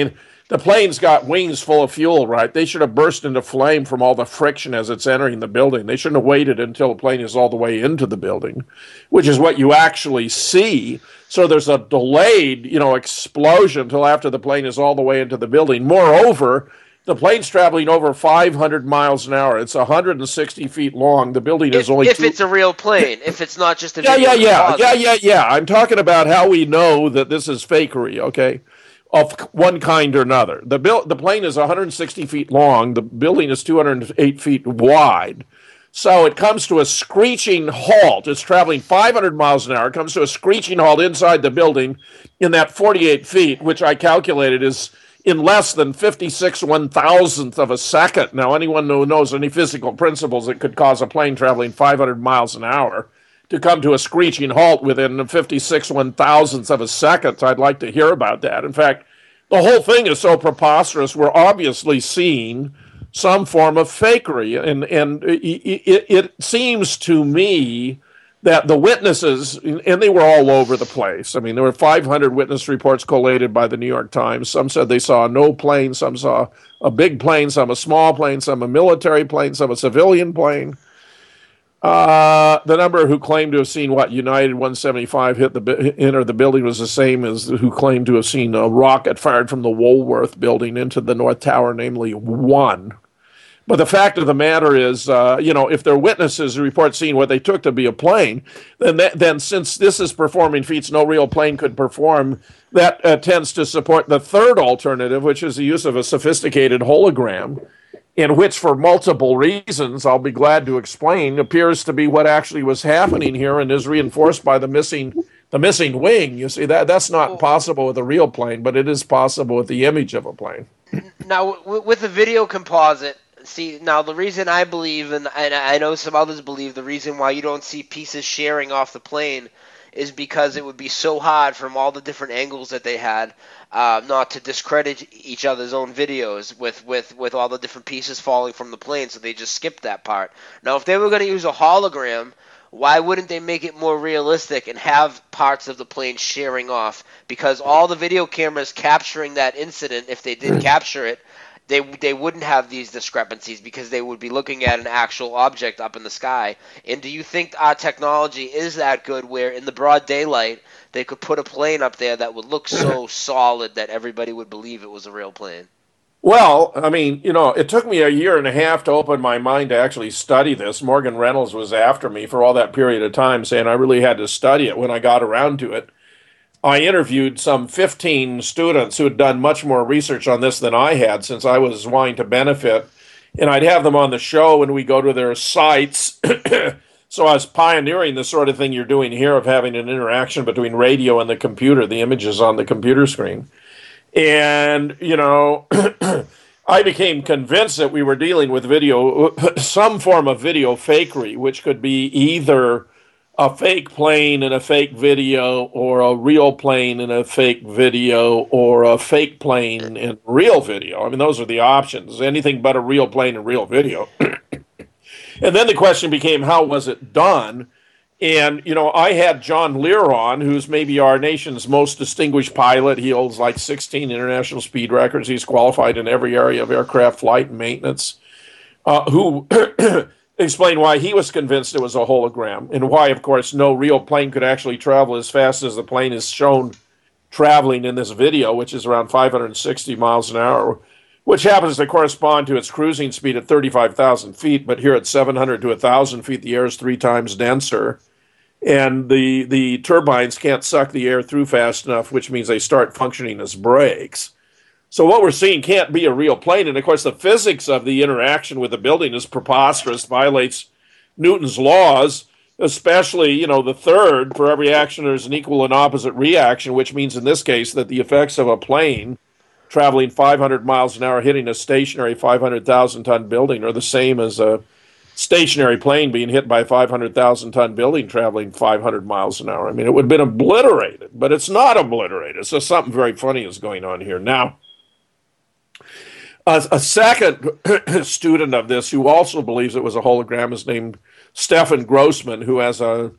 the plane's got wings full of fuel, right? They should have burst into flame from all the friction as it's entering the building. They shouldn't have waited until the plane is all the way into the building, which is what you actually see. So there's a delayed, you know, explosion until after the plane is all the way into the building. Moreover, the plane's traveling over five hundred miles an hour. It's one hundred sixty feet long. The building is if, only if two- it's a real plane, if it's not just a yeah, video yeah, yeah, composite. yeah, yeah, yeah. I'm talking about how we know that this is fakery. Okay. Of one kind or another. The bil- the plane is one hundred sixty feet long. The building is two hundred eight feet wide. So it comes to a screeching halt. It's traveling five hundred miles an hour. It comes to a screeching halt inside the building in that forty-eight feet, which I calculated is in less than fifty-six one thousandth of a second. Now, anyone who knows any physical principles, it could cause a plane traveling five hundred miles an hour to come to a screeching halt within fifty-six one thousandths of a second. I'd like to hear about that. In fact, the whole thing is so preposterous. We're obviously seeing some form of fakery, and and it, it, it seems to me that the witnesses, and they were all over the place. I mean, there were five hundred witness reports collated by the New York Times. Some said they saw no plane, some saw a big plane, some a small plane, some a military plane, some a civilian plane. Uh, the number who claimed to have seen what United one seventy-five hit the enter the building was the same as who claimed to have seen a rocket fired from the Woolworth building into the North Tower, namely one. But the fact of the matter is, uh, you know, if there are witnesses who report seeing what they took to be a plane, then that, then since this is performing feats no real plane could perform, that uh, tends to support the third alternative, which is the use of a sophisticated hologram, in which, for multiple reasons, I'll be glad to explain, appears to be what actually was happening here and is reinforced by the missing the missing wing. You see, that that's not possible with a real plane, but it is possible with the image of a plane. Now, w- with the video composite, see, now the reason I believe, and, and I know some others believe, the reason why you don't see pieces sharing off the plane is because it would be so hard from all the different angles that they had uh, not to discredit each other's own videos with, with, with all the different pieces falling from the plane, so they just skipped that part. Now, if they were going to use a hologram, why wouldn't they make it more realistic and have parts of the plane sharing off? Because all the video cameras capturing that incident, if they did capture it, they they wouldn't have these discrepancies because they would be looking at an actual object up in the sky. And do you think our technology is that good where in the broad daylight they could put a plane up there that would look so solid that everybody would believe it was a real plane? Well, I mean, you know, it took me a year and a half to open my mind to actually study this. Morgan Reynolds was after me for all that period of time, saying I really had to study it. When I got around to it, I interviewed some fifteen students who had done much more research on this than I had, since I was wanting to benefit. And I'd have them on the show and we go to their sites. So I was pioneering the sort of thing you're doing here of having an interaction between radio and the computer, the images on the computer screen. And, you know, I became convinced that we were dealing with video, some form of video fakery, which could be either a fake plane in a fake video, or a real plane in a fake video, or a fake plane in real video. I mean, those are the options. Anything but a real plane in real video. And then the question became, how was it done? And, you know, I had John Lear on, who's maybe our nation's most distinguished pilot. He holds like sixteen international speed records. He's qualified in every area of aircraft flight and maintenance, uh, who explained why he was convinced it was a hologram, and why, of course, no real plane could actually travel as fast as the plane is shown traveling in this video, which is around five hundred sixty miles an hour, which happens to correspond to its cruising speed at thirty-five thousand feet. But here at seven hundred to one thousand feet, the air is three times denser. And the the turbines can't suck the air through fast enough, which means they start functioning as brakes. So what we're seeing can't be a real plane. And, of course, the physics of the interaction with the building is preposterous, violates Newton's laws, especially, you know, the third, for every action there's an equal and opposite reaction, which means in this case that the effects of a plane traveling five hundred miles an hour hitting a stationary five hundred thousand ton building are the same as a stationary plane being hit by a five hundred thousand ton building traveling five hundred miles an hour. I mean, it would have been obliterated, but it's not obliterated. So something very funny is going on here. Now, a, a second student of this who also believes it was a hologram is named Stefan Grossman, who has a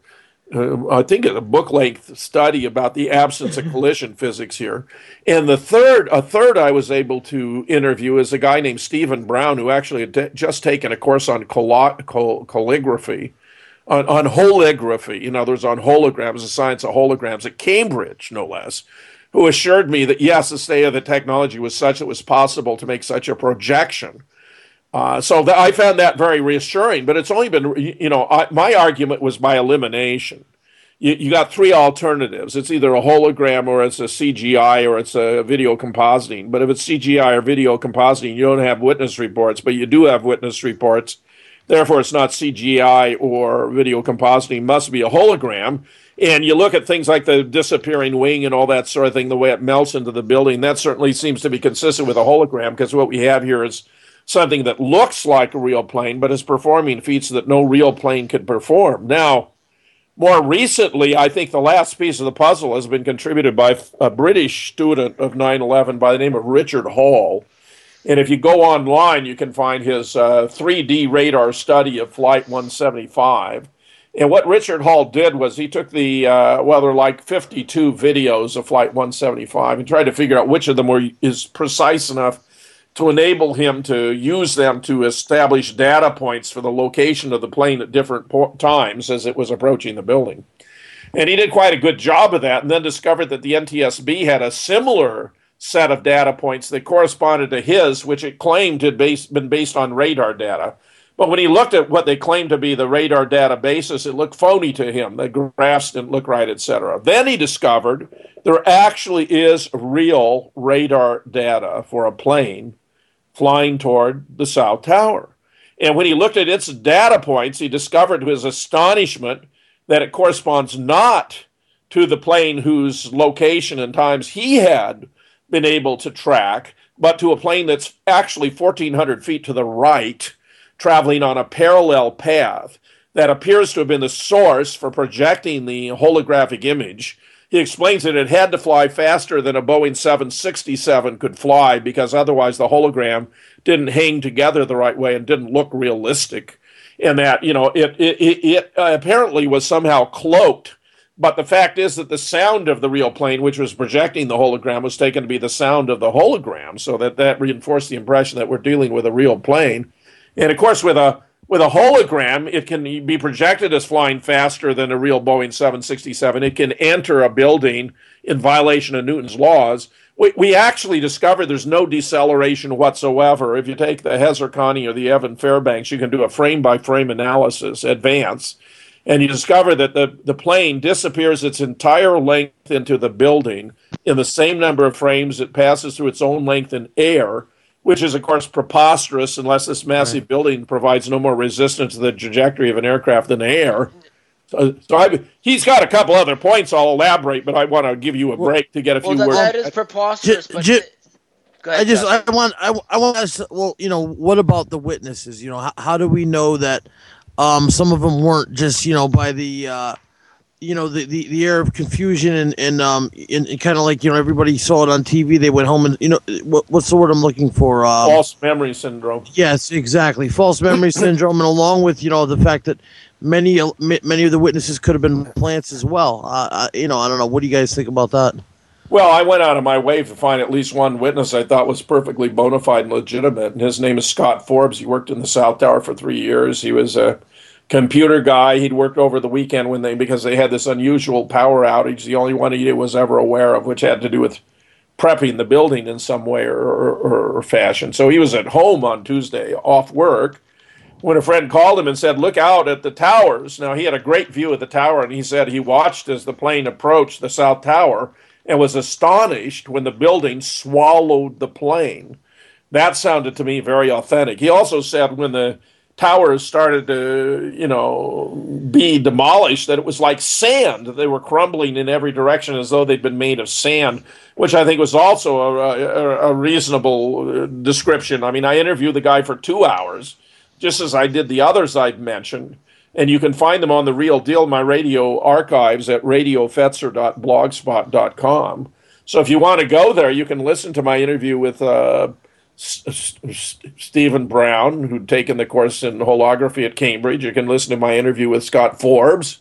uh, I think a book-length study about the absence of collision physics here. And the third, a third I was able to interview is a guy named Stephen Brown, who actually had t- just taken a course on colo- col- calligraphy, on, on holography, in other words, on holograms, the science of holograms at Cambridge, no less, who assured me that, yes, the state of the technology was such it was possible to make such a projection. Uh, so th- I found that very reassuring, but it's only been, you know, I, my argument was by elimination. You, you got three alternatives. It's either a hologram or it's a C G I or it's a video compositing. But if it's C G I or video compositing, you don't have witness reports, but you do have witness reports. Therefore, it's not C G I or video compositing. It must be a hologram. And you look at things like the disappearing wing and all that sort of thing, the way it melts into the building, that certainly seems to be consistent with a hologram, because what we have here is something that looks like a real plane, but is performing feats that no real plane could perform. Now, more recently, I think the last piece of the puzzle has been contributed by a British student of nine eleven by the name of Richard Hall. And if you go online, you can find his uh, three D radar study of Flight one seventy-five. And what Richard Hall did was he took the, uh, well, there are like fifty-two videos of Flight one seventy-five and tried to figure out which of them were is precise enough to enable him to use them to establish data points for the location of the plane at different po- times as it was approaching the building. And he did quite a good job of that, and then discovered that the N T S B had a similar set of data points that corresponded to his, which it claimed had base, been based on radar data. But when he looked at what they claimed to be the radar data basis, it looked phony to him. The graphs didn't look right, et cetera. Then he discovered there actually is real radar data for a plane flying toward the South Tower. And when he looked at its data points, he discovered to his astonishment that it corresponds not to the plane whose location and times he had been able to track, but to a plane that's actually fourteen hundred feet to the right, traveling on a parallel path that appears to have been the source for projecting the holographic image. He explains that it had to fly faster than a Boeing seven sixty-seven could fly, because otherwise the hologram didn't hang together the right way and didn't look realistic. And that, you know, it, it, it, it apparently was somehow cloaked. But the fact is that the sound of the real plane, which was projecting the hologram, was taken to be the sound of the hologram, so that that reinforced the impression that we're dealing with a real plane. And of course, with a With a hologram, it can be projected as flying faster than a real Boeing seven sixty-seven. It can enter a building in violation of Newton's laws. We, we actually discovered there's no deceleration whatsoever. If you take the Hezarkhani or the Evan Fairbanks, you can do a frame-by-frame analysis, advance, and you discover that the, the plane disappears its entire length into the building in the same number of frames it passes through its own length in air, which is, of course, preposterous unless this massive right. building provides no more resistance to the trajectory of an aircraft than air. So, so I, he's got a couple other points I'll elaborate, but I want to give you a break well, to get a well, few that, words. That is preposterous, j- but... J- Go ahead, I just, Justin. I want, I, I want us to, well, you know, what about the witnesses? You know, how, how do we know that um, some of them weren't just, you know, by the... Uh, you know, the, the, the air of confusion and, and um and, and kind of like, you know, everybody saw it on T V. They went home and, you know, what, what's the word I'm looking for? Um, False memory syndrome. Yes, exactly. False memory syndrome. And along with, you know, the fact that many, many of the witnesses could have been plants as well. Uh, I, you know, I don't know. What do you guys think about that? Well, I went out of my way to find at least one witness I thought was perfectly bona fide and legitimate. And his name is Scott Forbes. He worked in the South Tower for three years. He was a computer guy. He'd worked over the weekend when they because they had this unusual power outage, the only one he was ever aware of, which had to do with prepping the building in some way or, or, or fashion. So he was at home on Tuesday, off work, when a friend called him and said, "Look out at the towers." Now, he had a great view of the tower, and he said he watched as the plane approached the South Tower and was astonished when the building swallowed the plane. That sounded to me very authentic. He also said when the towers started to, you know, be demolished, that it was like sand. They were crumbling in every direction as though they'd been made of sand, which I think was also a, a, a reasonable description. I mean, I interviewed the guy for two hours, just as I did the others I'd mentioned, and you can find them on The Real Deal, my radio archives at radio fetzer dot blogspot dot com. So if you want to go there, you can listen to my interview with uh, Stephen Brown, who'd taken the course in holography at Cambridge. You can listen to my interview with Scott Forbes.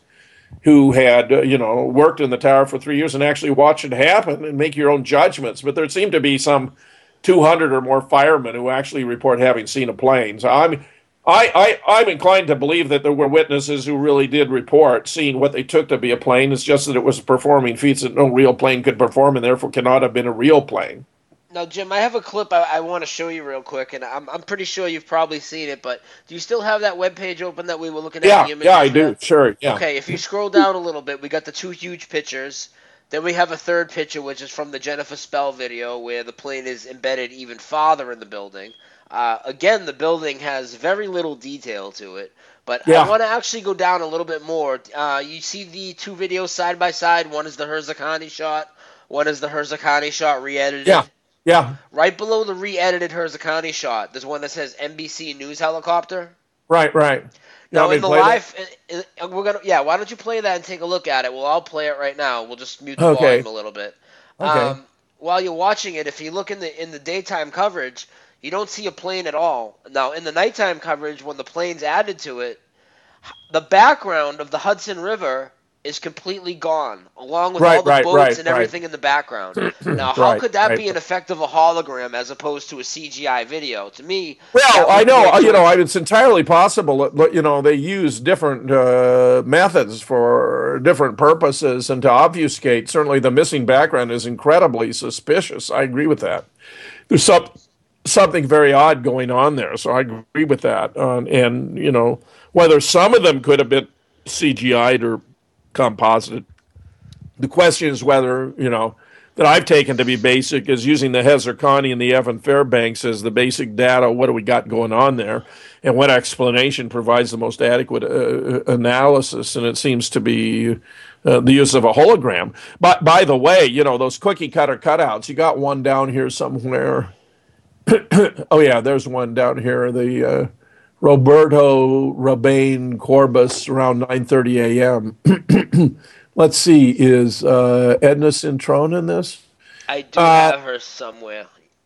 who had, uh, you know, worked in the tower for three years and actually watched it happen and make your own judgments. But there seemed to be some two hundred or more firemen who actually report having seen a plane. So I'm, I, I, I'm inclined to believe that there were witnesses who really did report seeing what they took to be a plane. It's just that it was performing feats that no real plane could perform and therefore cannot have been a real plane. Now, Jim, I have a clip I, I want to show you real quick, and I'm I'm pretty sure you've probably seen it, but do you still have that webpage open that we were looking at? Yeah, the images yeah, I do. with? Sure, yeah. Okay, if you scroll down a little bit, we got the two huge pictures. Then we have a third picture, which is from the Jennifer Spell video, where the plane is embedded even farther in the building. Uh, again, the building has very little detail to it, but Yeah. I want to actually go down a little bit more. Uh, you see the two videos side by side. One is the Herzakani shot. One is the Herzakani shot re-edited. Yeah, yeah, Right below the re-edited Herzakani shot, there's one that says N B C News helicopter. right, right. You Now want me in to the play live, in, in, we're gonna yeah. Why don't you play that and take a look at it? Well, I'll play it right now. We'll just mute the Okay. volume a little bit. Okay. Um, while you're watching it, if you look in the in the daytime coverage, you don't see a plane at all. Now in the nighttime coverage, when the plane's added to it, the background of the Hudson River is completely gone, along with Right, all the right, boats right, and right. everything in the background. Now, how Right, could that right. be an effect of a hologram as opposed to a C G I video? To me, that Well, would I know, point you to- know, it's entirely possible that, you know, they use different uh, methods for different purposes and to obfuscate. Certainly the missing background is incredibly suspicious. I agree with that. There's some, something very odd going on there, so I agree with that. Uh, and, you know, whether some of them could have been C G I'd or composited. The question is whether, you know, that I've taken to be basic is using the Hezer-Kani and the Evan Fairbanks as the basic data. What do we got going on there? And what explanation provides the most adequate uh, analysis? And it seems to be uh, the use of a hologram. But by the way, you know, those cookie cutter cutouts, you got one down here somewhere. Oh, yeah, there's one down here. The uh, Roberto Rabane Corbus around nine thirty a.m. Let's see, is uh, Edna Cintrone in this? I do uh, have her somewhere.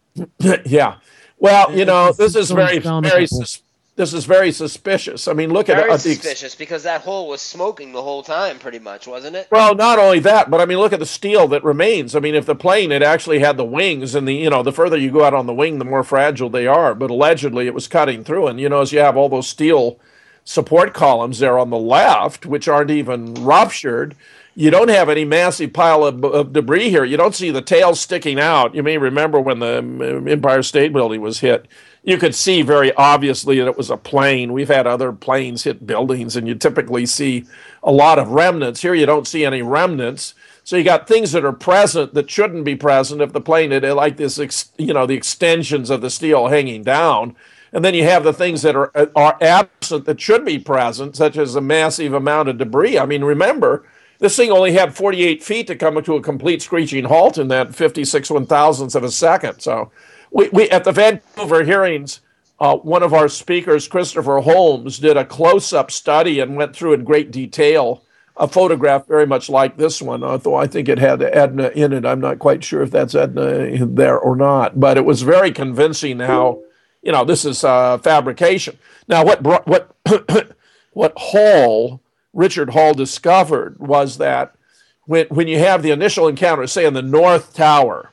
Yeah. Well, you know, this is very, Found a very, couple. sus- this is very suspicious. I mean, look at Very uh, the ex- suspicious because that hole was smoking the whole time, pretty much, wasn't it? Well, not only that, but I mean, look at the steel that remains. I mean, if the plane had actually had the wings, and the you know, the further you go out on the wing, the more fragile they are. But allegedly, it was cutting through, and you know, as you have all those steel support columns there on the left, which aren't even ruptured, you don't have any massive pile of, of debris here. You don't see the tail sticking out. You may remember when the um, Empire State Building was hit. You could see very obviously that it was a plane. We've had other planes hit buildings, and you typically see a lot of remnants. Here you don't see any remnants. So you got things that are present that shouldn't be present if the plane had like this, ex, you know, the extensions of the steel hanging down. And then you have the things that are are absent that should be present, such as a massive amount of debris. I mean, remember, this thing only had forty-eight feet to come to a complete screeching halt in that fifty-six one thousandths of a second. So we, we at the Vancouver hearings, uh, one of our speakers, Christopher Holmes, did a close-up study and went through in great detail a photograph very much like this one, although I think it had Edna in it. I'm not quite sure if that's Edna there or not, but it was very convincing how, you know, this is uh, fabrication. Now, what brought, what what Hall, Richard Hall discovered was that when when you have the initial encounter, say in the North Tower,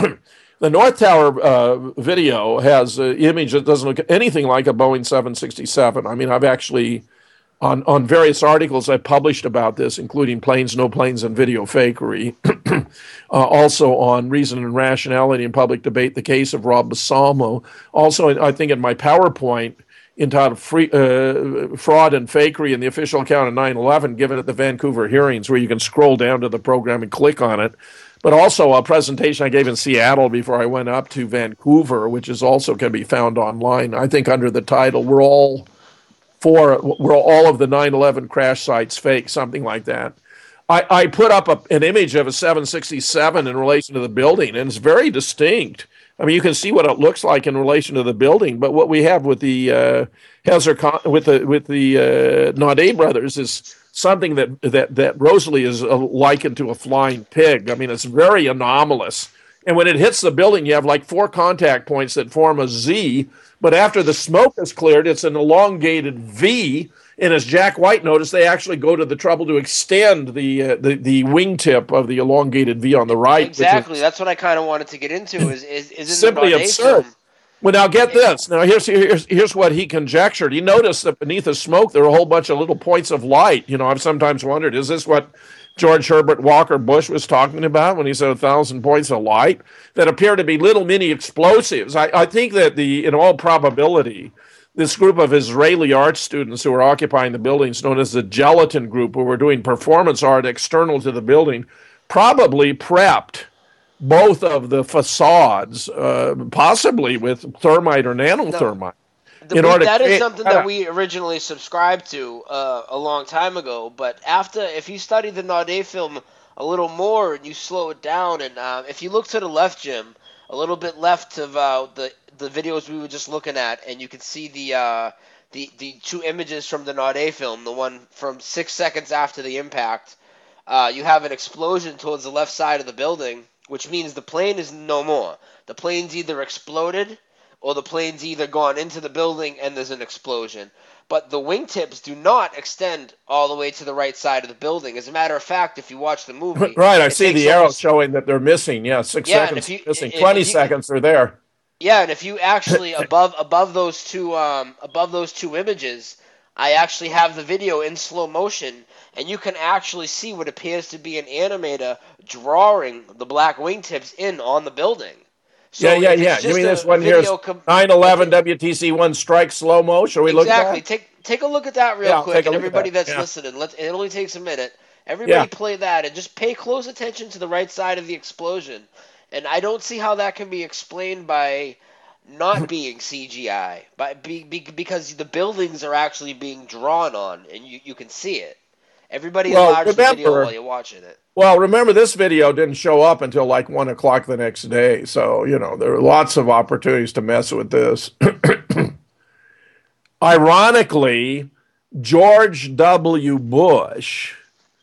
the North Tower uh, video has an image that doesn't look anything like a Boeing seven sixty-seven. I mean, I've actually, on, on various articles I've published about this, including Planes, No Planes, and Video Fakery, uh, also on Reason and Rationality in Public Debate, the case of Rob Balsamo, also, I think, in my PowerPoint entitled Free, uh, Fraud and Fakery in the Official Account of nine eleven, given at the Vancouver hearings, where you can scroll down to the program and click on it. But also a presentation I gave in Seattle before I went up to Vancouver, which is also can be found online, I think under the title, We're All For, We're All of the nine eleven Crash Sites Fake, something like that. I, I put up a, an image of a seven sixty-seven in relation to the building, and it's very distinct. I mean, you can see what it looks like in relation to the building, but what we have with the uh, Hezer, with the with the uh, Naudet brothers is something that that that Rosalie is uh, likened to a flying pig. I mean, it's very anomalous. And when it hits the building, you have like four contact points that form a Z. But after the smoke is cleared, it's an elongated V. And as Jack White noticed, they actually go to the trouble to extend the uh, the, the wingtip of the elongated V on the right. Exactly. That's what I kind of wanted to get into. Is is, is in simply the Naudet absurd. film. Well, now get this. Now here's here's here's what he conjectured. He noticed that beneath the smoke there were a whole bunch of little points of light. You know, I've sometimes wondered, is this what George Herbert Walker Bush was talking about when he said a thousand points of light that appear to be little mini explosives? I, I think that the in all probability, this group of Israeli art students who were occupying the buildings, known as the Gelatin Group, who were doing performance art external to the building, probably prepped both of the facades, uh, possibly with thermite or nanothermite. The, in order that to, is something that we originally subscribed to uh, a long time ago. But after, if you study the Naudet film a little more and you slow it down, and uh, if you look to the left, Jim, a little bit left of uh, the the videos we were just looking at, and you can see the uh, the the two images from the Naudet film, the one from six seconds after the impact. Uh, you have an explosion towards the left side of the building, which means the plane is no more. The plane's either exploded or the plane's either gone into the building and there's an explosion. But the wingtips do not extend all the way to the right side of the building. As a matter of fact, if you watch the movie... Right, I see the arrow showing that they're missing. Yeah, six yeah, seconds you, missing. if, twenty if you, seconds are there. Yeah, and if you actually, above above those two um, above those two images, I actually have the video in slow motion, and you can actually see what appears to be an animator drawing the black wingtips in on the building. So yeah, yeah, yeah. You mean this one here? nine eleven W T C one strike slow mo. Shall we exactly. look at that? Exactly. Take take a look at that real yeah, quick, and that. everybody that's yeah. listening, let it only takes a minute. Everybody yeah. play that, and just pay close attention to the right side of the explosion. And I don't see how that can be explained by not being C G I, by be, be, because the buildings are actually being drawn on, and you, you can see it. Everybody well, enlarge remember, the video while you're watching it. Well, remember, this video didn't show up until like one o'clock the next day. So, you know, there were lots of opportunities to mess with this. Ironically, George W. Bush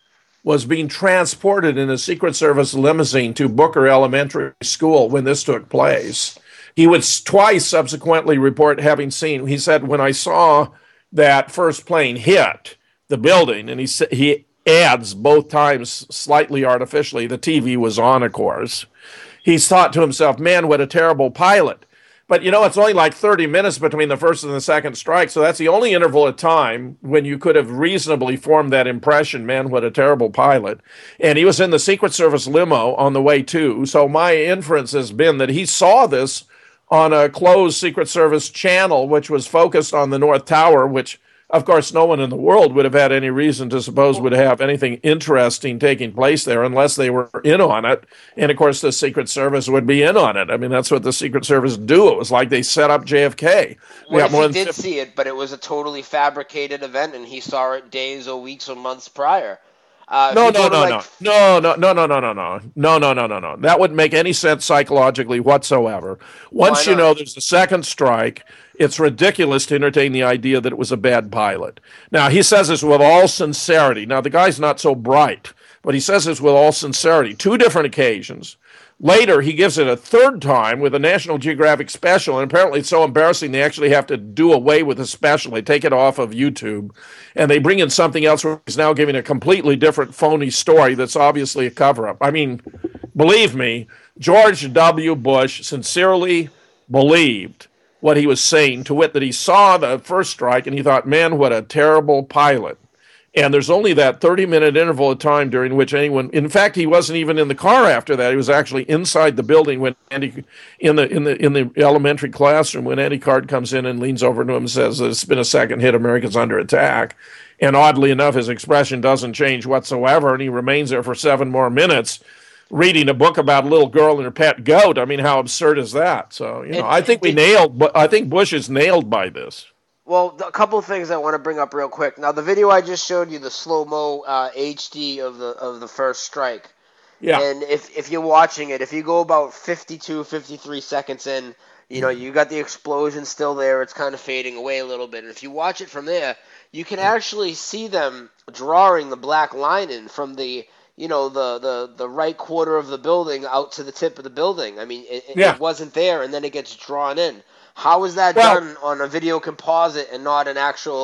was being transported in a Secret Service limousine to Booker Elementary School when this took place. He would twice subsequently report having seen, he said, when I saw that first plane hit the building, and he he adds both times slightly artificially, the T V was on, of course. He's thought to himself, man, what a terrible pilot. But, you know, it's only like thirty minutes between the first and the second strike, so that's the only interval of time when you could have reasonably formed that impression, man, what a terrible pilot. And he was in the Secret Service limo on the way too, so my inference has been that he saw this on a closed Secret Service channel, which was focused on the North Tower, which, of course, no one in the world would have had any reason to suppose would have anything interesting taking place there unless they were in on it. And, of course, the Secret Service would be in on it. I mean, that's what the Secret Service do. It was like they set up J F K. What if he did fifty see it, but it was a totally fabricated event and he saw it days or weeks or months prior? Uh, no, no, no, like... no, no, no, no, no, no, no, no, no, no, no, no. That wouldn't make any sense psychologically whatsoever. Once you know there's a second strike, it's ridiculous to entertain the idea that it was a bad pilot. Now, he says this with all sincerity. Now, the guy's not so bright, but he says this with all sincerity. Two different occasions. Later, he gives it a third time with a National Geographic special, and apparently it's so embarrassing they actually have to do away with the special. They take it off of YouTube, and they bring in something else where he's now giving a completely different phony story that's obviously a cover-up. I mean, believe me, George W. Bush sincerely believed what he was saying, to wit that he saw the first strike, and he thought, man, what a terrible pilot. And there's only that thirty-minute interval of time during which anyone, in fact, he wasn't even in the car after that. He was actually inside the building when Andy, in the in the in the elementary classroom, when Andy Card comes in and leans over to him and says, "There's been a second hit. America's under attack." And oddly enough, his expression doesn't change whatsoever, and he remains there for seven more minutes, reading a book about a little girl and her pet goat. I mean, how absurd is that? So, you know, it, I think we it, nailed. But I think Bush is nailed by this. Well, a couple of things I want to bring up real quick. Now, the video I just showed you, the slow-mo uh, H D of the of the first strike. Yeah. And if if you're watching it, if you go about fifty-two, fifty-three seconds in, you know, you got the explosion still there. It's kind of fading away a little bit. And if you watch it from there, you can actually see them drawing the black line in from the, you know, the, the, the right quarter of the building out to the tip of the building. I mean, it, yeah. it wasn't there, and then it gets drawn in. How is that well, done on a video composite and not an actual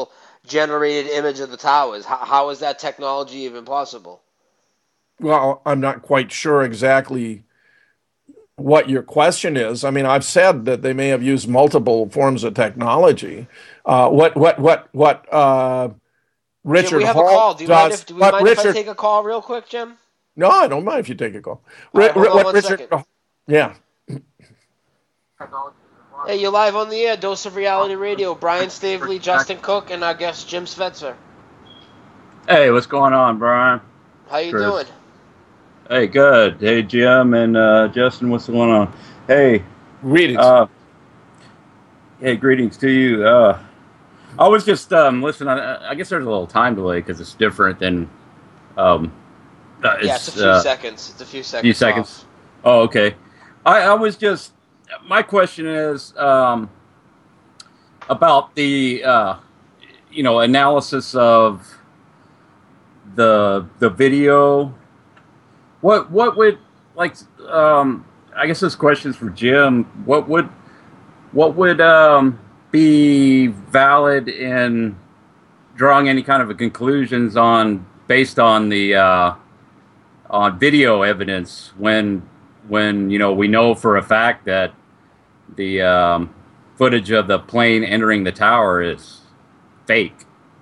generated image of the towers. How, how is that technology even possible? Well, I'm not quite sure exactly what your question is. I mean, I've said that they may have used multiple forms of technology. Uh, what what what what uh, Jim, Richard we have a Hall call. Do you mind does? if do we What mind if I Richard? take a call real quick, Jim? No, I don't mind if you take a call. All right, hold on what one Richard? second. Yeah. Hey, you're live on the air, Dose of Reality Radio. Brian Stavely, Justin Cook, and our guest Jim Svetzer. Hey, what's going on, Brian? How you Chris. doing? Hey, good. Hey, Jim and uh, Justin, what's going on? Hey, Greetings. uh, hey, greetings to you. Uh, I was just um, listening. I, I guess there's a little time delay because it's different than. Um, uh, it's, Yeah, it's a few uh, seconds. It's a few seconds. few seconds. Off. Oh, okay. I, I was just. My question is um, about the uh, you know analysis of the the video. What what would like um, I guess this question's for Jim. What would what would um, be valid in drawing any kind of a conclusions on based on the uh, on video evidence when when you know we know for a fact that the um, footage of the plane entering the tower is fake.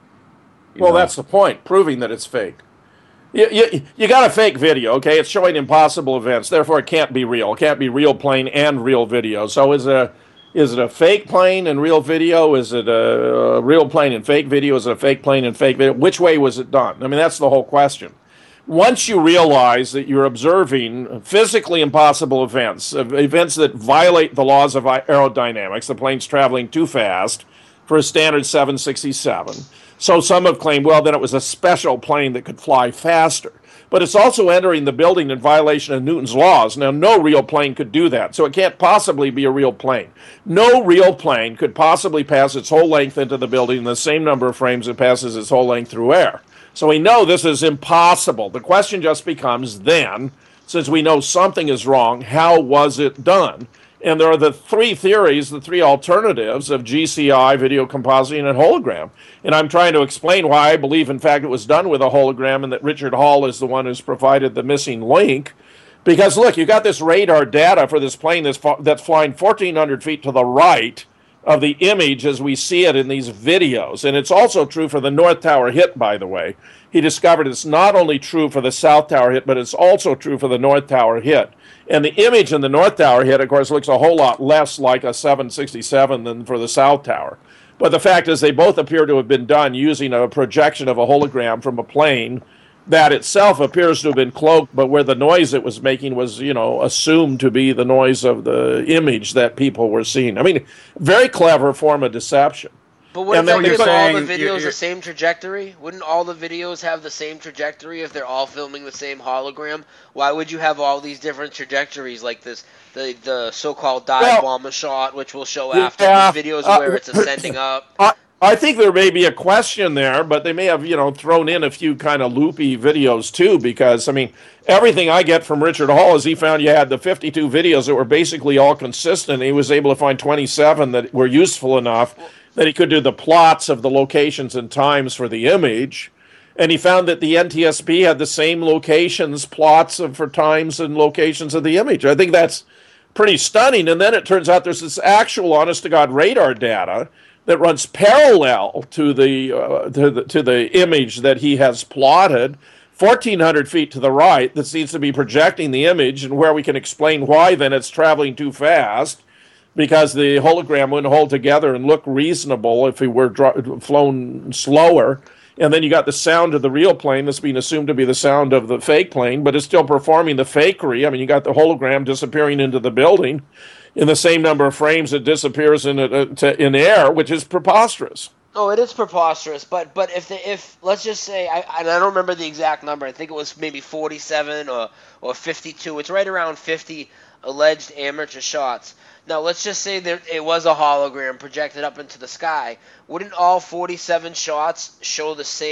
Well, know? that's the point, proving that it's fake. You, you, you got a fake video, okay? It's showing impossible events, therefore it can't be real. It can't be real plane and real video. So is it a, is it a fake plane and real video? Is it a, a real plane and fake video? Is it a fake plane and fake video? Which way was it done? I mean, that's the whole question. Once you realize that you're observing physically impossible events, events that violate the laws of aerodynamics, the plane's traveling too fast for a standard seven sixty-seven. So some have claimed, well, then it was a special plane that could fly faster. But it's also entering the building in violation of Newton's laws. Now, no real plane could do that, so it can't possibly be a real plane. No real plane could possibly pass its whole length into the building in the same number of frames it passes its whole length through air. So we know this is impossible. The question just becomes then, since we know something is wrong, how was it done? And there are the three theories, the three alternatives of G C I, video compositing, and hologram. And I'm trying to explain why I believe, in fact, it was done with a hologram and that Richard Hall is the one who's provided the missing link. Because, look, you got this radar data for this plane that's, that's flying fourteen hundred feet to the right of the image as we see it in these videos. And it's also true for the North Tower hit, by the way. He discovered it's not only true for the South Tower hit, but it's also true for the North Tower hit. And the image in the North Tower hit, of course, looks a whole lot less like a seven sixty-seven than for the South Tower. But the fact is they both appear to have been done using a projection of a hologram from a plane that itself appears to have been cloaked, but where the noise it was making was, you know, assumed to be the noise of the image that people were seeing. I mean, very clever form of deception. But wouldn't And then that you're give all the saying videos you're- the same trajectory? Wouldn't all the videos have the same trajectory if they're all filming the same hologram? Why would you have all these different trajectories like this? The the so-called dive Well, bomber shot, which we'll show yeah, after. These videos uh, where it's ascending up. I, I think there may be a question there, but they may have, you know, thrown in a few kind of loopy videos too, because, I mean, everything I get from Richard Hall is he found you had the fifty-two videos that were basically all consistent. He was able to find twenty-seven that were useful enough that he could do the plots of the locations and times for the image. And he found that the N T S B had the same locations, plots of, for times and locations of the image. I think that's pretty stunning. And then it turns out there's this actual honest-to-God radar data that runs parallel to the, uh, to the to the image that he has plotted, fourteen hundred feet to the right, that seems to be projecting the image, and where we can explain why then it's traveling too fast, because the hologram wouldn't hold together and look reasonable if it were dro- flown slower. And then you got the sound of the real plane that's being assumed to be the sound of the fake plane, but it's still performing the fakery. I mean, you got the hologram disappearing into the building in the same number of frames it disappears in uh, to, in air, which is preposterous. Oh, it is preposterous, but but if the, if let's just say, I and I don't remember the exact number. I think it was maybe forty-seven or or fifty-two. It's right around fifty alleged amateur shots. Now let's just say that it was a hologram projected up into the sky. Wouldn't all forty-seven shots show the same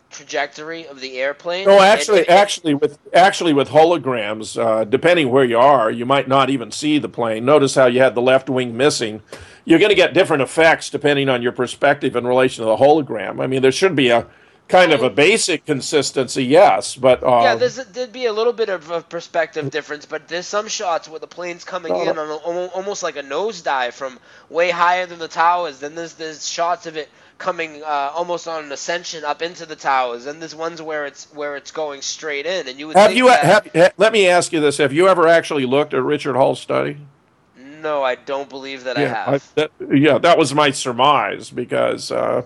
trajectory of the airplane. No, actually, and, and, actually, with actually with holograms, uh, depending where you are, you might not even see the plane. Notice how you had the left wing missing. You're going to get different effects depending on your perspective in relation to the hologram. I mean, there should be a kind of a basic consistency, yes, but uh, yeah, there's a, there'd be a little bit of a perspective difference, but there's some shots where the plane's coming no, in on a, almost like a nosedive from way higher than the towers. Then there's there's shots of it coming uh, almost on an ascension up into the towers, and there's ones where it's where it's going straight in, and you would have think you that, have, ha, let me ask you this: have you ever actually looked at Richard Hall's study? No, I don't believe that Yeah, I have. I, that, yeah, that was my surmise because. Uh,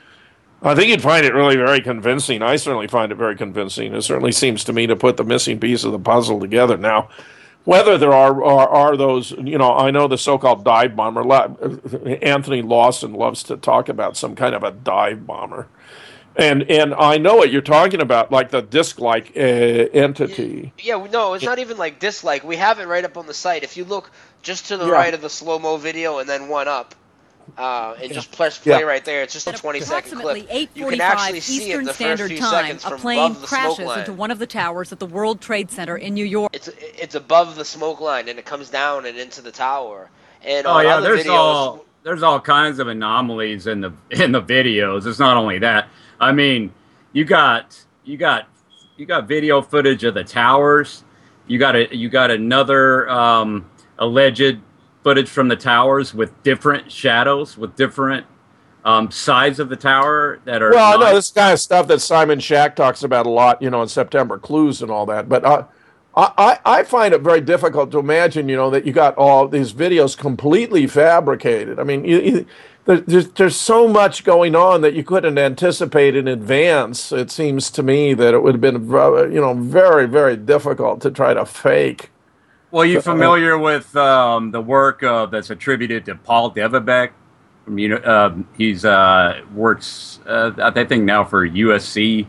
I think you'd find it really very convincing. I certainly find it very convincing. It certainly seems to me to put the missing piece of the puzzle together. Now, whether there are are, are those, you know, I know the so-called dive bomber. Anthony Lawson loves to talk about some kind of a dive bomber, and and I know what you're talking about, like the disc-like uh, entity. Yeah, yeah, no, it's not even like disc-like. We have it right up on the site. If you look just to the Yeah. right of the slow-mo video and then one up. Uh, and just press play Yeah. right there. It's just a twenty second clip. eight You can actually forty-five see it Eastern the first Standard few Time, seconds a from plane above the smoke crashes line. into one of the towers at the World Trade Center in New York. It's it's above the smoke line and it comes down and into the tower. And Oh on yeah, other there's videos, all there's all kinds of anomalies in the in the videos. It's not only that. I mean, you got you got you got video footage of the towers. You got a you got another um, alleged footage from the towers with different shadows, with different um, sides of the tower that are. Well, I not- know this kind of stuff that Simon Shack talks about a lot, you know, in September Clues and all that. But uh, I, I find it very difficult to imagine, you know, that you got all these videos completely fabricated. I mean, you, you, there, there's there's so much going on that you couldn't anticipate in advance. It seems to me that it would have been, uh, you know, very, very difficult to try to fake. Well, you familiar with um, the work uh, that's attributed to Paul Devebeck? From, you know, uh, he's uh, works, uh, I think now for U S C,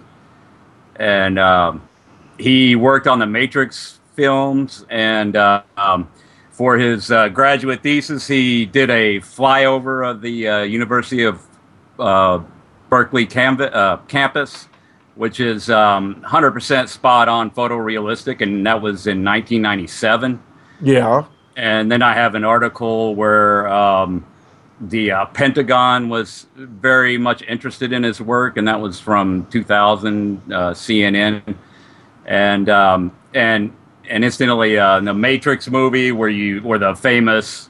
and um, he worked on the Matrix films. And uh, um, for his uh, graduate thesis, he did a flyover of the uh, University of uh, Berkeley canv- uh, campus, which is um, one hundred percent spot on photorealistic, and that was in nineteen ninety-seven. Yeah. And then I have an article where um, the uh, Pentagon was very much interested in his work, and that was from two thousand, uh, C N N. And um, and and incidentally, uh, the Matrix movie, where you where the famous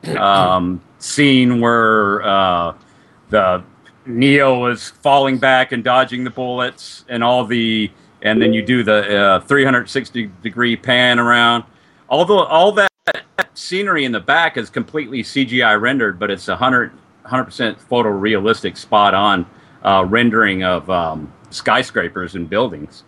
um, scene where uh, the Neo is falling back and dodging the bullets, and all the, and then you do the uh, three hundred sixty degree pan around. Although all that scenery in the back is completely C G I rendered, but it's a hundred hundred percent photorealistic, spot on uh, rendering of um, skyscrapers and buildings.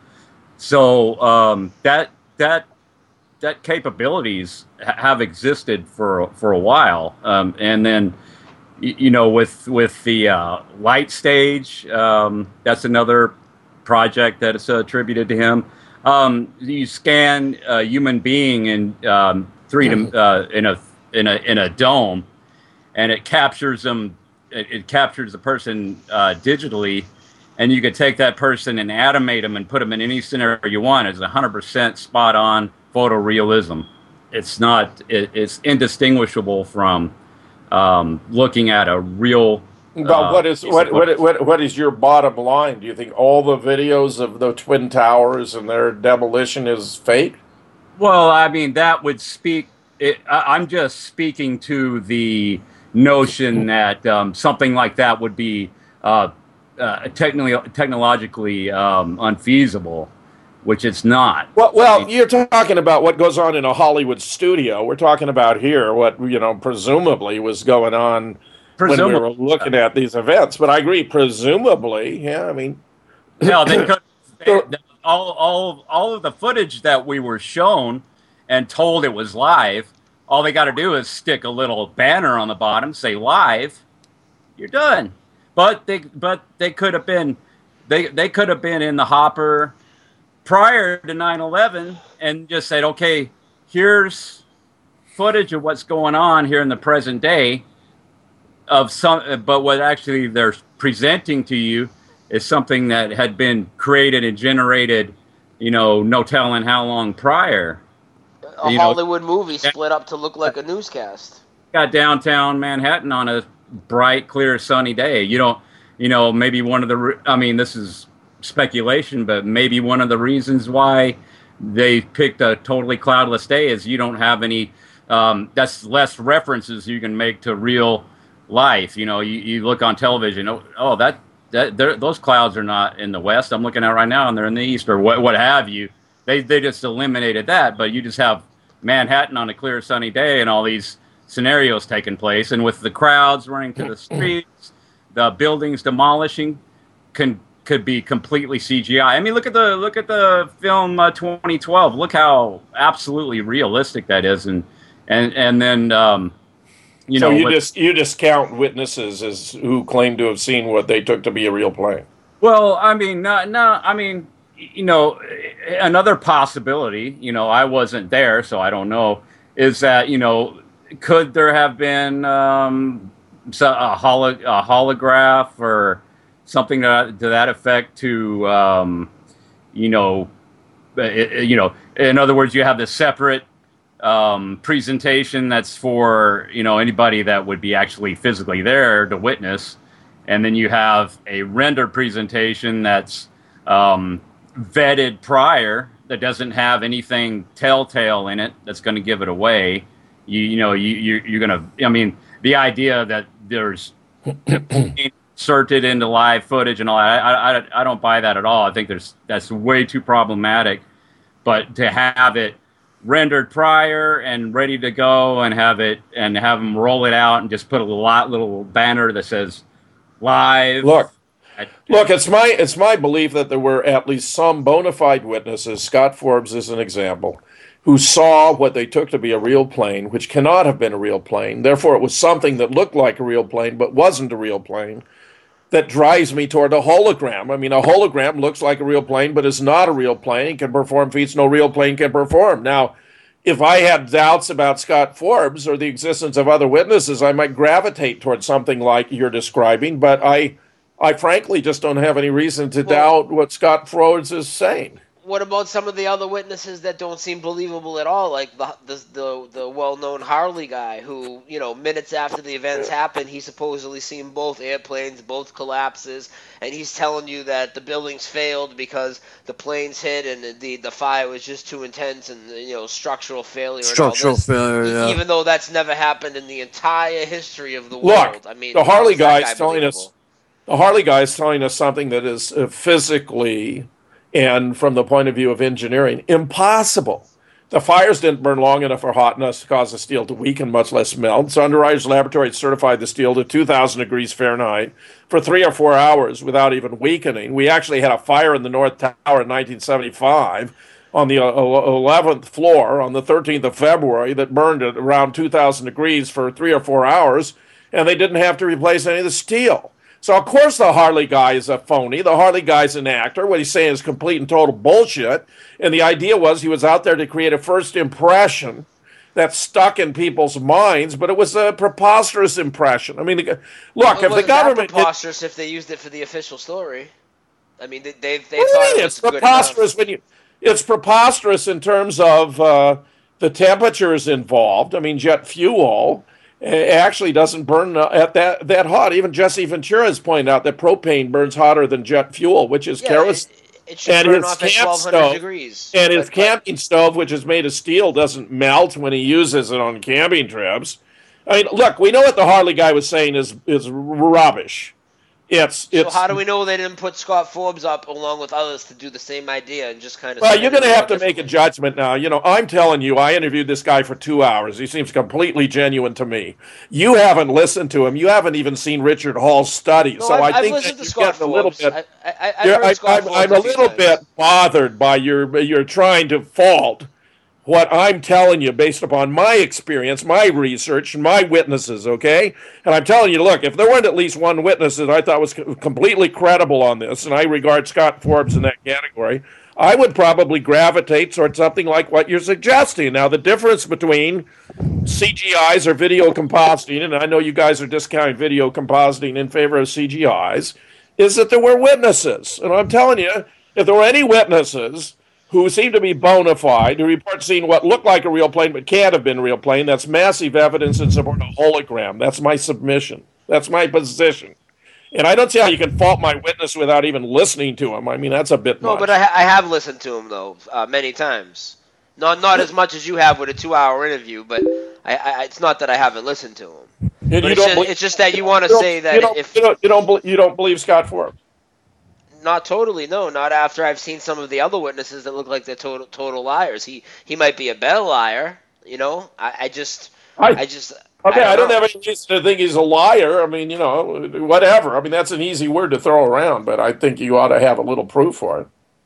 So um, that that that capabilities ha- have existed for for a while, um, and then. You know, with with the uh, light stage, um, that's another project that is uh, attributed to him. Um, you scan a human being in um, three uh, in a in a in a dome, and it captures them. It, it captures the person uh, digitally, and you could take that person and animate them and put them in any scenario you want. It's one hundred percent spot on photorealism. It's not. It, it's indistinguishable from. Um, looking at a real. But uh, what is what, what what what is your bottom line? Do you think all the videos of the Twin Towers and their demolition is fake? Well, I mean that would speak. It, I, I'm just speaking to the notion that um, something like that would be uh, uh, technically technologically um, unfeasible. Which it's not. Well, well, you're talking about what goes on in a Hollywood studio. We're talking about here what, you know, presumably was going on when we were looking at these events. But I agree, presumably, yeah, I mean. No, they could. They, all, all, all of the footage that we were shown and told it was live, all they got to do is stick a little banner on the bottom, say live, you're done. But they, but they could have been, they, they could have been in the hopper prior to nine eleven and just said, okay, here's footage of what's going on here in the present day of some, but what actually they're presenting to you is something that had been created and generated, you know, no telling how long prior. A you Hollywood know, movie split up to look like a newscast. Got downtown Manhattan on a bright, clear, sunny day. You don't, you know, maybe one of the, I mean, this is speculation, but maybe one of the reasons why they picked a totally cloudless day is you don't have any, um, that's less references you can make to real life. You know, you, you look on television, oh, oh that, that those clouds are not in the west. I'm looking at right now and they're in the east, or what, what have you. They, they just eliminated that, but you just have Manhattan on a clear, sunny day and all these scenarios taking place. And with the crowds running to the streets, the buildings demolishing, can could be completely C G I. I mean, look at the look at the film uh, twenty twelve. Look how absolutely realistic that is, and and and then um, you so know, you with, just you discount witnesses as who claim to have seen what they took to be a real plane. Well, I mean, no, no, I mean, you know, another possibility. You know, I wasn't there, so I don't know. Is that, you know, could there have been um, a, holo, a holograph or something to, to that effect to, um, you know, it, you know, in other words, you have this separate um, presentation that's for, you know, anybody that would be actually physically there to witness. And then you have a rendered presentation that's um, vetted prior, that doesn't have anything telltale in it that's going to give it away. You, you know, you, you, you're going to, I mean, the idea that there's inserted into live footage and all that, I, I, I don't buy that at all. I think there's that's way too problematic. But to have it rendered prior and ready to go and have it and have them roll it out and just put a lot little banner that says live. Look, look, it's my it's my belief that there were at least some bona fide witnesses. Scott Forbes is an example, who saw what they took to be a real plane, which cannot have been a real plane. Therefore, it was something that looked like a real plane but wasn't a real plane. That drives me toward a hologram. I mean, a hologram looks like a real plane, but is not a real plane. It can perform feats no real plane can perform. Now, if I had doubts about Scott Forbes or the existence of other witnesses, I might gravitate towards something like you're describing, but I, I frankly just don't have any reason to well, doubt what Scott Forbes is saying. What about some of the other witnesses that don't seem believable at all, like the the the, the well-known Harley guy who, you know, minutes after the events happened, he supposedly seen both airplanes, both collapses, and he's telling you that the buildings failed because the planes hit and the the fire was just too intense and, you know, structural failure. Structural and all failure, yeah. Even though that's never happened in the entire history of the world. Look, I mean, the Harley guy is telling believable? us, the Harley guy is telling us something that is uh, physically, and from the point of view of engineering, impossible. The fires didn't burn long enough or hot enough to cause the steel to weaken, much less melt. So Underwriters Laboratory certified the steel to two thousand degrees Fahrenheit for three or four hours without even weakening. We actually had a fire in the North Tower in nineteen seventy-five on the eleventh floor on the thirteenth of February that burned at around two thousand degrees for three or four hours, and they didn't have to replace any of the steel. So, of course, the Harley guy is a phony. The Harley guy's an actor. What he's saying is complete and total bullshit. And the idea was he was out there to create a first impression that stuck in people's minds, but it was a preposterous impression. I mean, look, well, if the government... That preposterous if they used it for the official story. I mean, they, they, they what thought do you mean? it It's was good preposterous enough. when you... It's preposterous in terms of uh, the temperatures involved. I mean, jet fuel... It actually doesn't burn at that, that hot. Even Jesse Ventura has pointed out that propane burns hotter than jet fuel, which is yeah, kerosene. It, it should and burn his off at camp twelve hundred stove, degrees. And his but, camping but, stove, which is made of steel, doesn't melt when he uses it on camping trips. I mean, look, we know what the Harley guy was saying is is rubbish. It's, it's, so how do we know they didn't put Scott Forbes up along with others to do the same idea and just kind of... Well, you're going to have to make a judgment now. You know, I'm telling you, I interviewed this guy for two hours. He seems completely genuine to me. You haven't listened to him. You haven't even seen Richard Hall's study. No, so I've, I I've think listened that to you're Scott getting a little Forbes. bit... I, I, I've heard I, Scott I'm, Forbes I'm a a few little times. bit bothered by your you're trying to fault what I'm telling you based upon my experience, my research, and my witnesses, okay? And I'm telling you, look, if there weren't at least one witness that I thought was co- completely credible on this, and I regard Scott Forbes in that category, I would probably gravitate towards something like what you're suggesting. Now, the difference between C G Is or video compositing, and I know you guys are discounting video compositing in favor of C G Is, is that there were witnesses. And I'm telling you, if there were any witnesses who seem to be bona fide, who report seeing what looked like a real plane but can't have been a real plane, that's massive evidence in support of a hologram. That's my submission. That's my position. And I don't see how you can fault my witness without even listening to him. I mean, that's a bit No, much. but I, I have listened to him, though, uh, many times. Not not as much as you have with a two-hour interview, but I, I, it's not that I haven't listened to him. And But you it's, don't just, believe- it's just that you want to you don't- say that you don't, if... you don't, you don't, bel- you don't believe Scott Forbes. Not totally, no. Not after I've seen some of the other witnesses that look like they're total total liars. He he might be a better liar, you know. I, I just I- I just Okay, I don't, know. have any reason to think he's a liar. I mean, you know, whatever. I mean, that's an easy word to throw around, but I think you ought to have a little proof for it.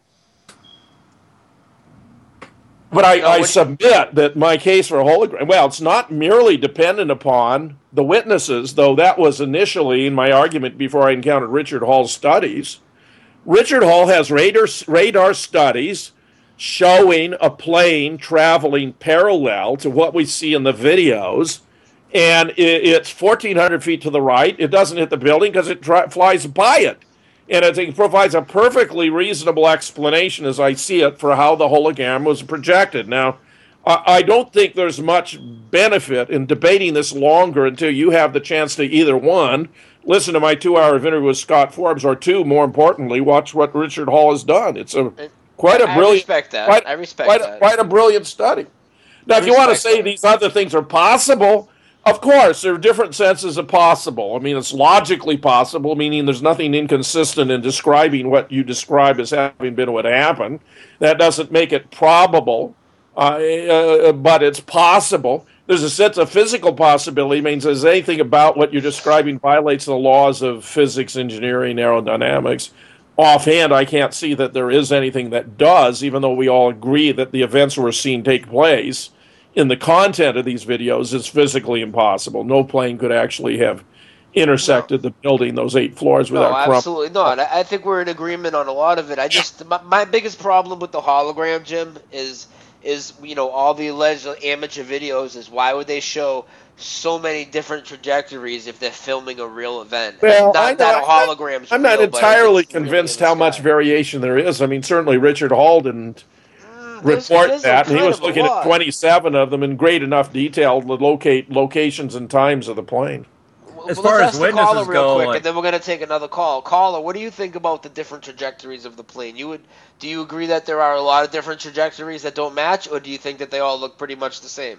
But I, No, I what- submit that my case for a hologram, well, it's not merely dependent upon the witnesses, though that was initially in my argument before I encountered Richard Hall's studies. Richard Hall has radar, radar studies showing a plane traveling parallel to what we see in the videos, and it, it's fourteen hundred feet to the right. It doesn't hit the building because it tri- flies by it. And I think it provides a perfectly reasonable explanation, as I see it, for how the hologram was projected. Now, I, I don't think there's much benefit in debating this longer until you have the chance to either, one, listen to my two-hour interview with Scott Forbes, or two, more importantly, watch what Richard Hall has done. It's a quite a I brilliant, respect that. Quite, I respect quite that. A, quite a brilliant study. Now, I if you want to respect say that. these other things are possible, of course, there are different senses of possible. I mean, it's logically possible, meaning there's nothing inconsistent in describing what you describe as having been what happened. That doesn't make it probable, uh, uh, but it's possible. There's a sense of physical possibility, means there's anything about what you're describing violates the laws of physics, engineering, aerodynamics. Offhand, I can't see that there is anything that does, even though we all agree that the events we're seeing take place in the content of these videos is physically impossible. No plane could actually have intersected the building, those eight floors, No, without crumbling. absolutely not. I I think we're in agreement on a lot of it. I just my, my biggest problem with the hologram, Jim, is is you know all the alleged amateur videos is why would they show so many different trajectories if they're filming a real event? Well, not I that know- a hologram's I'm not real, but entirely it's really convinced in the how much sky. variation there is. I mean, certainly Richard Hall didn't There's- report there's a that, and he kind was of a looking at lot. twenty-seven of them in great enough detail to locate locations and times of the plane. Well, As let's far as ask the caller witnesses real go, quick, like- and then we're gonna take another call. Caller, what do you think about the different trajectories of the plane? You would, do you agree that there are a lot of different trajectories that don't match, or do you think that they all look pretty much the same?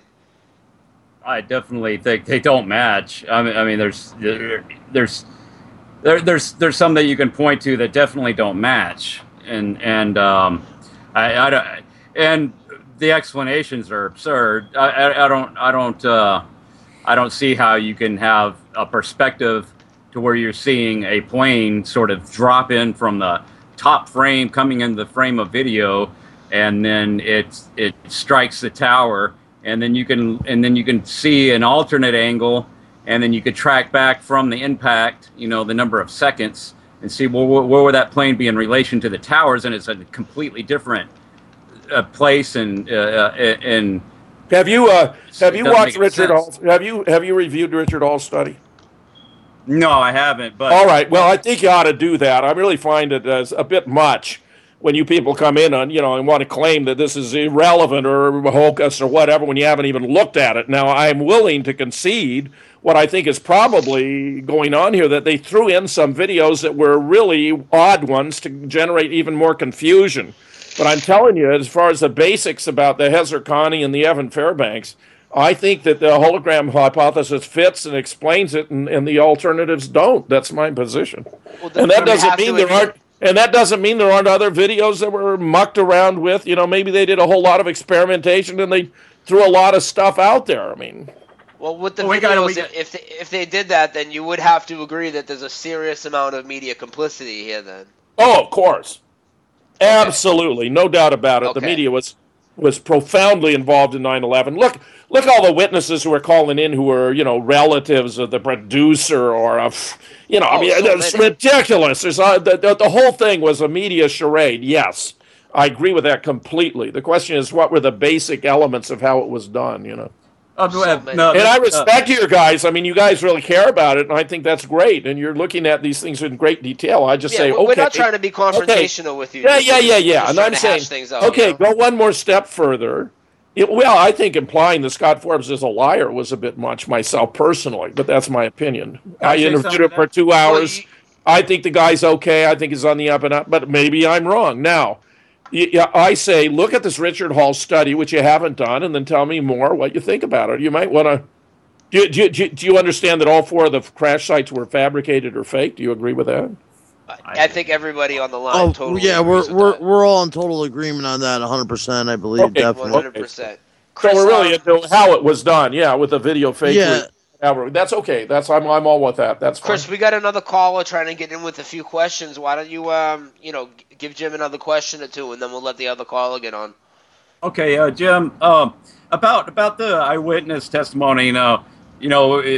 I definitely think they don't match. I mean, I mean, there's there, there's there, there's there's some that you can point to that definitely don't match, and and um, I, I don't, and the explanations are absurd. I, I, I don't I don't uh, I don't see how you can have a perspective to where you're seeing a plane sort of drop in from the top frame, coming into the frame of video, and then it it strikes the tower. And then you can, and then you can see an alternate angle, and then you could track back from the impact, you know, the number of seconds, and see well, where, where would that plane be in relation to the towers, and it's a completely different uh, place. And uh, and Have you uh, have It you doesn't watched make any Richard sense. Hall? Have you have you reviewed Richard Hall's study? no, I haven't. But All right. Well, I think you ought to do that. I really find it as a bit much when you people come in on, you know, and want to claim that this is irrelevant or hocus or whatever when you haven't even looked at it. Now, I'm willing to concede what I think is probably going on here, that they threw in some videos that were really odd ones to generate even more confusion. But I'm telling you, as far as the basics about the Hezar Connie and the Evan Fairbanks, I think that the hologram hypothesis fits and explains it, and, and the alternatives don't. That's my position. Well, then And that we doesn't have to mean there admit- aren't. And that doesn't mean there aren't other videos that were mucked around with. You know, maybe they did a whole lot of experimentation and they threw a lot of stuff out there. I mean, Well, with the Well, we videos, gotta- we if, got- if they, if they did that, then you would have to agree that there's a serious amount of media complicity here. Then, oh, of course, absolutely, no doubt about it. The Okay. media was was profoundly involved in nine eleven. Look, look, all the witnesses who were calling in who were, you know, relatives of the producer or of, you know, I Oh, mean, so it's many. ridiculous. There's a, the, the the whole thing was a media charade. Yes, I agree with that completely. The question is, what were the basic elements of how it was done? You know. Uh, So uh, many. no, And I uh, respect you guys. I mean, you guys really care about it, and I think that's great. And you're looking at these things in great detail. I just Yeah, say, we- okay. we're not trying to be confrontational with you. Yeah, dude. yeah, We're yeah, just- we're yeah. just And trying I'm to saying, hash things out, okay, you know? go one more step further. It, well, I think implying that Scott Forbes is a liar was a bit much myself personally, but that's my opinion. Can I I say interviewed something him to for that? two Well, hours. you- I think the guy's okay. I think he's on the up and up, but maybe I'm wrong. Now, y- yeah, I say look at this Richard Hall study, which you haven't done, and then tell me more what you think about it. You might want to. Do you, do, you, do you- do you understand that all four of the crash sites were fabricated or fake? Do you agree with that? I think everybody on the line Oh, totally yeah, agrees we're with we're that. we're all in total agreement on that, one hundred percent. I believe, Okay, definitely. one hundred percent. So we're really um, into how it was done, yeah, with the video fake. Yeah. Whatever. That's okay. That's I'm I'm all with that. That's fine. Chris, we got another caller trying to get in with a few questions. Why don't you, um, you know, g- give Jim another question or two, and then we'll let the other caller get on. Okay, uh, Jim. Um, about about the eyewitness testimony. You know, you know, it,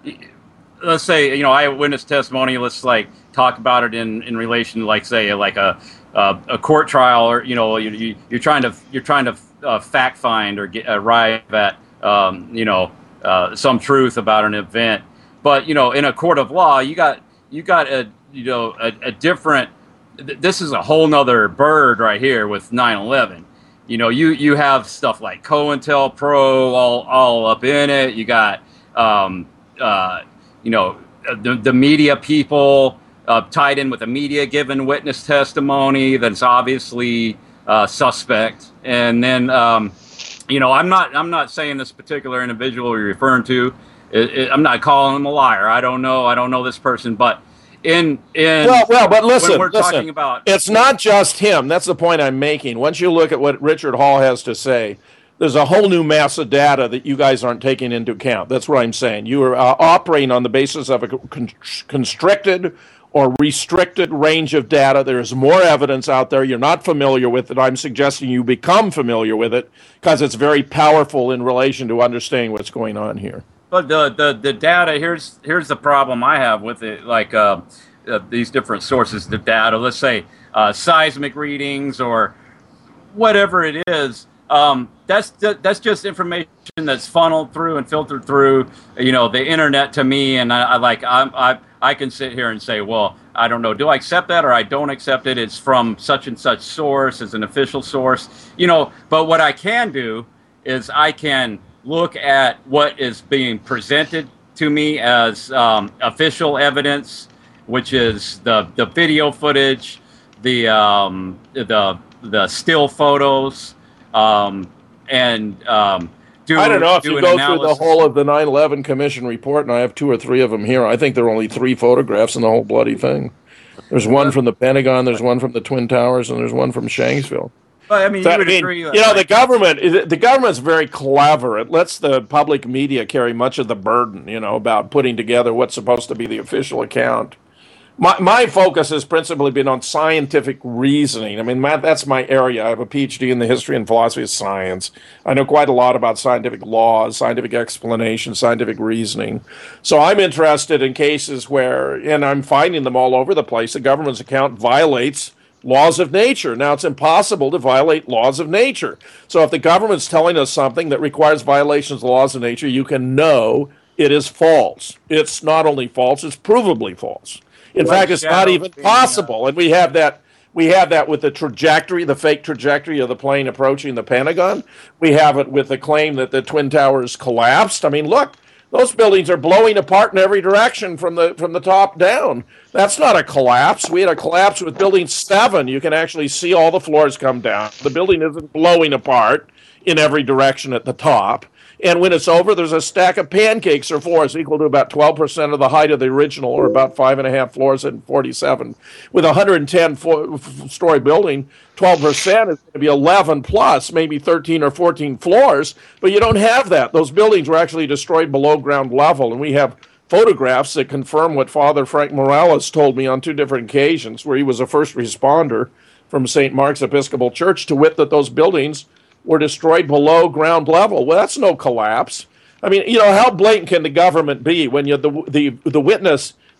let's say you know eyewitness testimony. Let's like talk about it in, in relation to like say like a uh, a court trial, or you know you, you you're trying to you're trying to uh, fact find or get arrive at um, you know uh, some truth about an event. But you know, in a court of law, you got you got a you know a, a different. th- This is a whole nother bird right here with nine eleven. You know, you you have stuff like COINTELPRO all all up in it. You got um, uh, you know the the media people uh, tied in with the media giving witness testimony that's obviously uh, suspect. And then um, you know, I'm not I'm not saying this particular individual you're referring to. It, it, I'm not calling him a liar. I don't know. I don't know this person, but in in Well, well, but listen, when we're listen. talking about It's not just him. That's the point I'm making. Once you look at what Richard Hall has to say, there's a whole new mass of data that you guys aren't taking into account. That's what I'm saying. You are uh, operating on the basis of a con- constricted or restricted range of data. There's more evidence out there. You're not familiar with it. I'm suggesting you become familiar with it because it's very powerful in relation to understanding what's going on here. But the, the, the data, here's here's the problem I have with it, like uh, uh, these different sources of data, let's say uh, seismic readings or whatever it is, um, that's that's just information that's funneled through and filtered through, you know, the internet to me, and I, I like I'm, I I can sit here and say, well, I don't know, do I accept that or I don't accept it? It's from such and such source, it's an official source, you know. But what I can do is I can look at what is being presented to me as um, official evidence, which is the, the video footage, the um, the the still photos, um, and um, do I don't know if do you an go analysis. through the whole of the nine eleven Commission report, and I have two or three of them here. I think there are only three photographs in the whole bloody thing. There's one from the Pentagon, there's one from the Twin Towers, and there's one from Shanksville. But I mean, So, you I would mean, agree. you know, the government, the government's very clever. It lets the public media carry much of the burden, you know, about putting together what's supposed to be the official account. My my focus has principally been on scientific reasoning. I mean, my, that's my area. I have a P H D in the history and philosophy of science. I know quite a lot about scientific laws, scientific explanation, scientific reasoning. So I'm interested in cases where, and I'm finding them all over the place, the government's account violates laws of nature. Now, it's impossible to violate laws of nature. So if the government's telling us something that requires violations of the laws of nature, you can know it is false. It's not only false, it's provably false. In Like fact, it's not shadows even being, uh, possible. And we have that we have that with the trajectory, the fake trajectory of the plane approaching the Pentagon. We have it with the claim that the Twin Towers collapsed. I mean, look, those buildings are blowing apart in every direction from the from the top down. That's not a collapse. We had a collapse with Building seven. You can actually see all the floors come down. The building isn't blowing apart in every direction at the top. And when it's over, there's a stack of pancakes or floors equal to about twelve percent of the height of the original, or about five and a half floors in forty-seven. With a one hundred ten story building, twelve percent is going to be eleven plus, maybe thirteen or fourteen floors. But you don't have that. Those buildings were actually destroyed below ground level. And we have photographs that confirm what Father Frank Morales told me on two different occasions, where he was a first responder from Saint Mark's Episcopal Church, to wit that those buildings were destroyed below ground level. Well, that's no collapse. I mean, you know, how blatant can the government be when you the the the witness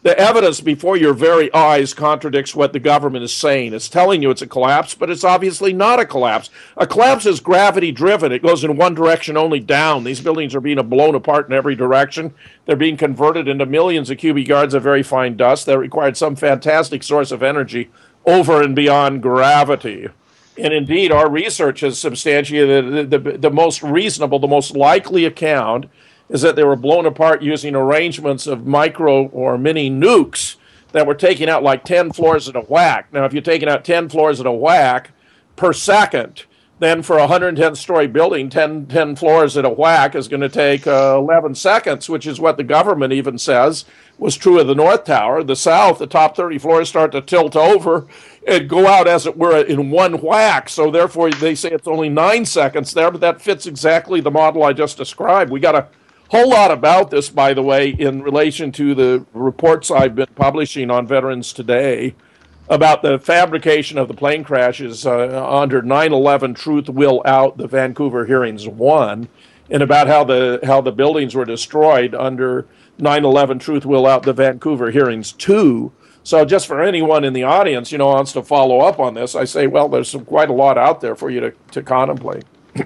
the evidence before your very eyes contradicts what the government is saying. It's telling you it's a collapse, but it's obviously not a collapse. A collapse is gravity-driven. It goes in one direction only, down. These buildings are being blown apart in every direction. They're being converted into millions of cubic yards of very fine dust that required some fantastic source of energy over and beyond gravity. And indeed, our research has substantiated the, the, the most reasonable, the most likely account is that they were blown apart using arrangements of micro or mini nukes that were taking out like ten floors at a whack. Now, if you're taking out ten floors at a whack per second, then for a one hundred ten story building, ten, ten floors at a whack is going to take uh, eleven seconds, which is what the government even says was true of the North Tower. The South, the top thirty floors start to tilt over and go out, as it were, in one whack. So therefore, they say it's only nine seconds there, but that fits exactly the model I just described. We got a whole lot about this, by the way, in relation to the reports I've been publishing on Veterans Today about the fabrication of the plane crashes uh, under nine eleven Truth Will Out, the Vancouver hearings one, and about how the how the buildings were destroyed under nine eleven Truth Will Out, the Vancouver hearings two. So just for anyone in the audience, you know, wants to follow up on this, I say, well, there's some, quite a lot out there for you to, to contemplate.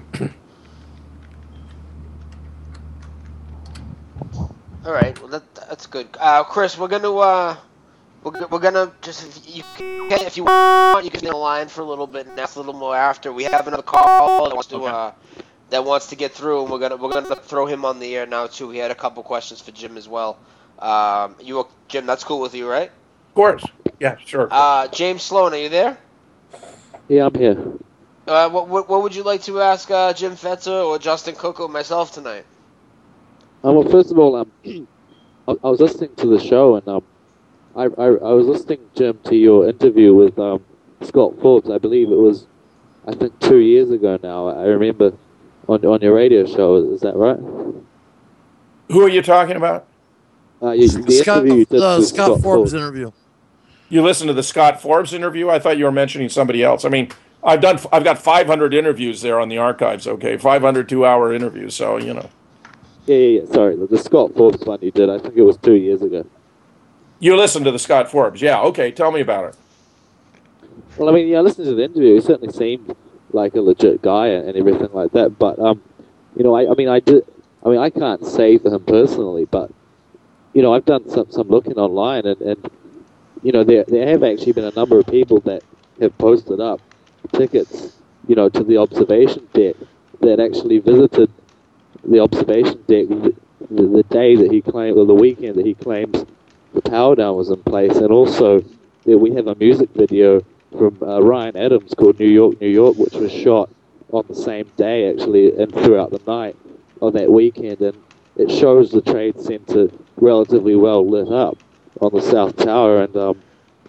All right, well that that's good. Uh, Chris, we're gonna uh, we're, we're gonna just if you can, if you want, you can be on the line for a little bit and ask a little more after. We have another call that wants to uh, that wants to get through, and we're gonna we're gonna throw him on the air now too. He had a couple questions for Jim as well. Um, you Jim, that's cool with you, right? Of course, yeah, sure. Uh, James Sloan, are you there? Yeah, I'm here. Uh, what, what what would you like to ask uh, Jim Fetzer or Justin Cook or myself tonight? Um, well, first of all, um, I, I was listening to the show, and um, I, I I was listening, Jim, to your interview with um, Scott Forbes. I believe it was, I think, two years ago now. I remember on on your radio show. Is that right? Who are you talking about? Uh, you, the Scott, interview you did uh, with Scott, Scott Forbes Forbes interview. You listened to the Scott Forbes interview? I thought you were mentioning somebody else. I mean, I've done. I've got five hundred interviews there on the archives. Okay, five hundred two-hour interviews. So you know. Yeah, yeah, yeah. Sorry, the, the Scott Forbes one you did. I think it was two years ago. You listened to the Scott Forbes, yeah? Okay, tell me about it. Well, I mean, yeah, I listened to the interview. He certainly seemed like a legit guy and, and everything like that. But um, you know, I, I mean, I did. I mean, I can't say for him personally, but you know, I've done some some looking online, and, and you know, there there have actually been a number of people that have posted up tickets, you know, to the observation deck that actually visited the observation deck the, the, the day that he claimed, or the weekend that he claims the power down was in place. And also, yeah, we have a music video from uh, Ryan Adams called New York, New York, which was shot on the same day, actually, and throughout the night on that weekend. And it shows the Trade Center relatively well lit up on the South Tower. And um,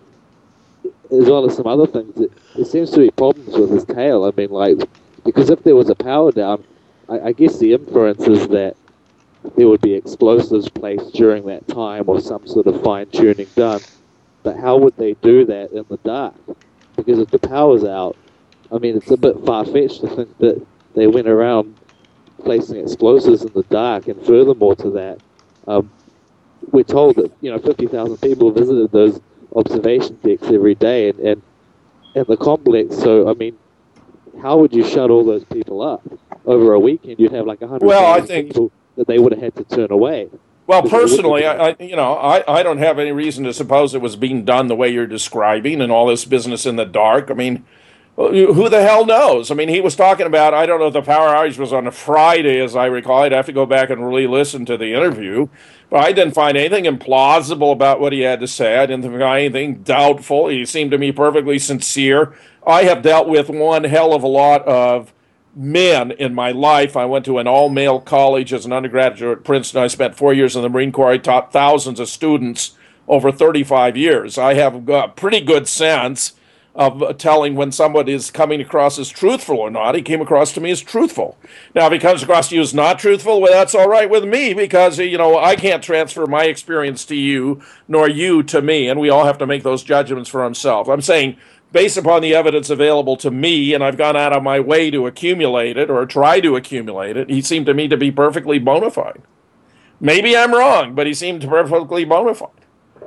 as well as some other things, it, there seems to be problems with his tail. I mean, like, because if there was a power down, I, I guess the inference is that there would be explosives placed during that time or some sort of fine-tuning done. But how would they do that in the dark? Because if the power's out, I mean, it's a bit far-fetched to think that they went around placing explosives in the dark. And furthermore to that, um, we're told that, you know, fifty thousand people visited those observation decks every day and, and, and the complex. So, I mean, how would you shut all those people up? Over a weekend, you'd have like one hundred well, I think, people that they would have had to turn away. Well, personally, I, I you know, I, I don't have any reason to suppose it was being done the way you're describing and all this business in the dark. I mean, who the hell knows? I mean, he was talking about, I don't know if the power outage was on a Friday, as I recall. I'd have to go back and really listen to the interview. But I didn't find anything implausible about what he had to say. I didn't find anything doubtful. He seemed to me perfectly sincere. I have dealt with one hell of a lot of men in my life. I went to an all-male college as an undergraduate at Princeton. I spent four years in the Marine Corps. I taught thousands of students over thirty-five years. I have a pretty good sense of telling when somebody is coming across as truthful or not. He came across to me as truthful. Now, if he comes across to you as not truthful, well, that's all right with me, because, you know, I can't transfer my experience to you, nor you to me, and we all have to make those judgments for ourselves. I'm saying, based upon the evidence available to me, and I've gone out of my way to accumulate it or try to accumulate it, he seemed to me to be perfectly bona fide. Maybe I'm wrong, but he seemed perfectly bona fide.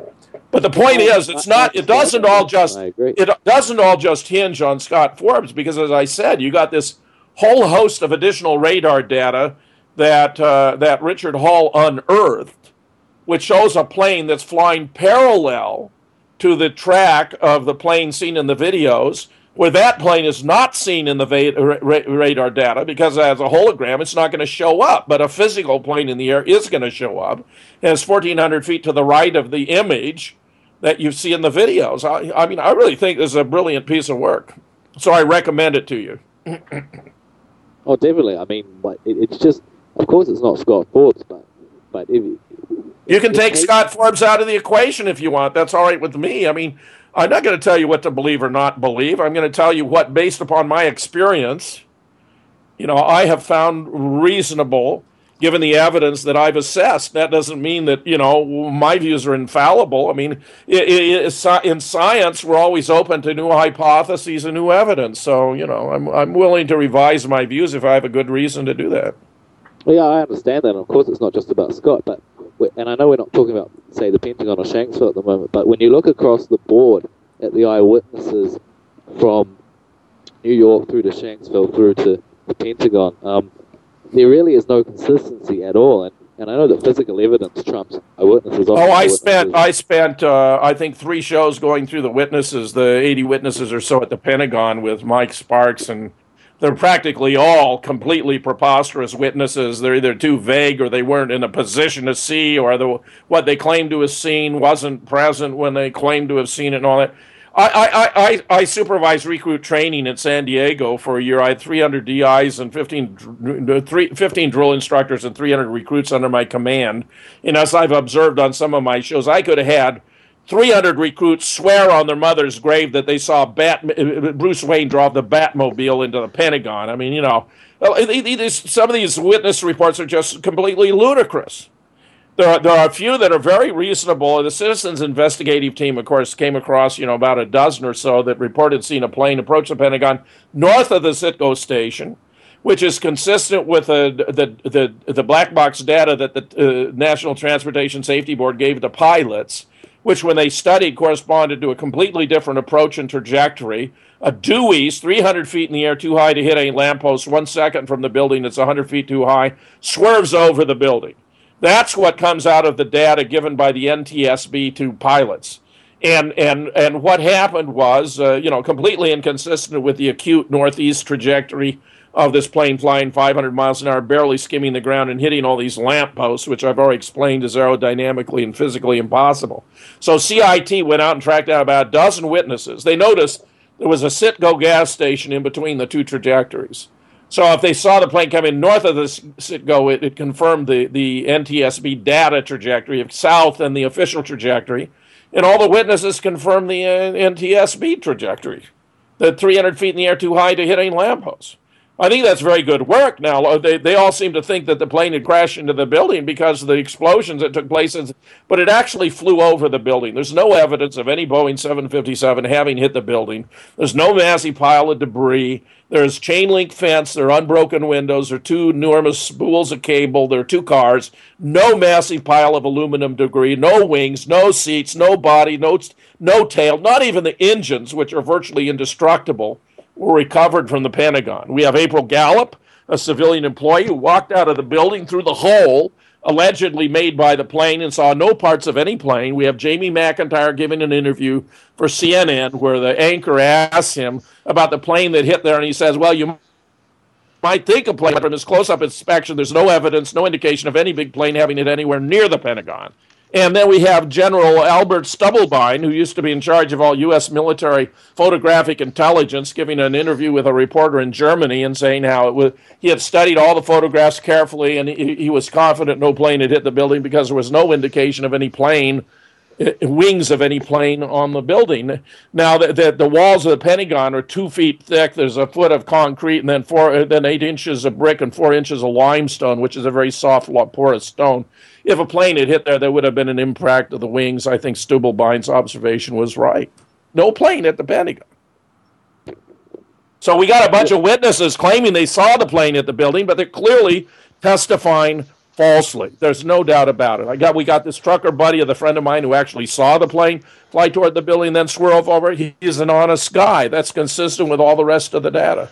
But the point is, it's not. It doesn't all just. I agree. It doesn't all just hinge on Scott Forbes, because, as I said, you got this whole host of additional radar data that uh, that Richard Hall unearthed, which shows a plane that's flying parallel to the track of the plane seen in the videos, where that plane is not seen in the va- ra- radar data, because as a hologram, it's not going to show up. But a physical plane in the air is going to show up, and it's fourteen hundred feet to the right of the image that you see in the videos. I, I mean, I really think this is a brilliant piece of work. So I recommend it to you. Oh, definitely. I mean, but it, it's just, of course, it's not Scott Forbes, but but if You can take Scott Forbes out of the equation if you want. That's all right with me. I mean, I'm not going to tell you what to believe or not believe. I'm going to tell you what, based upon my experience, you know, I have found reasonable, given the evidence that I've assessed. That doesn't mean that, you know, my views are infallible. I mean, it, it, in science, we're always open to new hypotheses and new evidence. So, you know, I'm I'm willing to revise my views if I have a good reason to do that. Well, yeah, I understand that. And of course, it's not just about Scott, but and I know we're not talking about, say, the Pentagon or Shanksville at the moment, but when you look across the board at the eyewitnesses from New York through to Shanksville through to the Pentagon, um, there really is no consistency at all. And, and I know that physical evidence trumps eyewitnesses. Oh, I spent, I spent, uh, I think, three shows going through the witnesses, the eighty witnesses or so at the Pentagon with Mike Sparks, and they're practically all completely preposterous witnesses. They're either too vague, or they weren't in a position to see, or the, what they claimed to have seen wasn't present when they claimed to have seen it and all that. I, I, I, I supervised recruit training in San Diego for a year. I had three hundred D Is and fifteen, fifteen drill instructors and three hundred recruits under my command. And as I've observed on some of my shows, I could have had three hundred recruits swear on their mother's grave that they saw Bat, Bruce Wayne drive the Batmobile into the Pentagon. I mean, you know, some of these witness reports are just completely ludicrous. There are, there are a few that are very reasonable. The Citizens Investigative Team, of course, came across, you know, about a dozen or so that reported seeing a plane approach the Pentagon north of the Citgo station, which is consistent with the the the, the black box data that the uh, National Transportation Safety Board gave the pilots, which when they studied corresponded to a completely different approach and trajectory. A Dewey's three hundred feet in the air too high to hit a lamppost, one second from the building that's one hundred feet too high, swerves over the building. That's what comes out of the data given by the N T S B to pilots. And and and what happened was, uh, you know, completely inconsistent with the acute northeast trajectory of this plane flying five hundred miles an hour, barely skimming the ground and hitting all these lampposts, which I've already explained is aerodynamically and physically impossible. So C I T went out and tracked down about a dozen witnesses. They noticed there was a Citgo gas station in between the two trajectories. So if they saw the plane coming north of the Citgo, it, it confirmed the, the N T S B data trajectory of south and the official trajectory. And all the witnesses confirmed the uh, N T S B trajectory, the three hundred feet in the air too high to hit a lamppost. I think that's very good work. Now, they, they all seem to think that the plane had crashed into the building because of the explosions that took place, but it actually flew over the building. There's no evidence of any Boeing seven fifty-seven having hit the building. There's no massive pile of debris. There's chain link fence. There are unbroken windows. There are two enormous spools of cable. There are two cars. No massive pile of aluminum debris. No wings. No seats. No body. No, no tail. Not even the engines, which are virtually indestructible, were recovered from the Pentagon. We have April Gallup, a civilian employee who walked out of the building through the hole allegedly made by the plane and saw no parts of any plane. We have Jamie McIntyre giving an interview for C N N where the anchor asks him about the plane that hit there, and he says, well, you might think a plane, from his close-up inspection, there's no evidence, no indication of any big plane having hit anywhere near the Pentagon. And then we have General Albert Stubblebine, who used to be in charge of all U S military photographic intelligence, giving an interview with a reporter in Germany and saying how it was, he had studied all the photographs carefully and he, he was confident no plane had hit the building because there was no indication of any plane, wings of any plane on the building. Now, the, the, the walls of the Pentagon are two feet thick. There's a foot of concrete and then four, then eight inches of brick and four inches of limestone, which is a very soft, porous stone. If a plane had hit there, there would have been an impact of the wings. I think Stubelbine's observation was right. No plane at the Pentagon. So we got a bunch of witnesses claiming they saw the plane at the building, but they're clearly testifying falsely. There's no doubt about it. I got we got this trucker buddy of the friend of mine who actually saw the plane fly toward the building, then swerve over. He is an honest guy. That's consistent with all the rest of the data.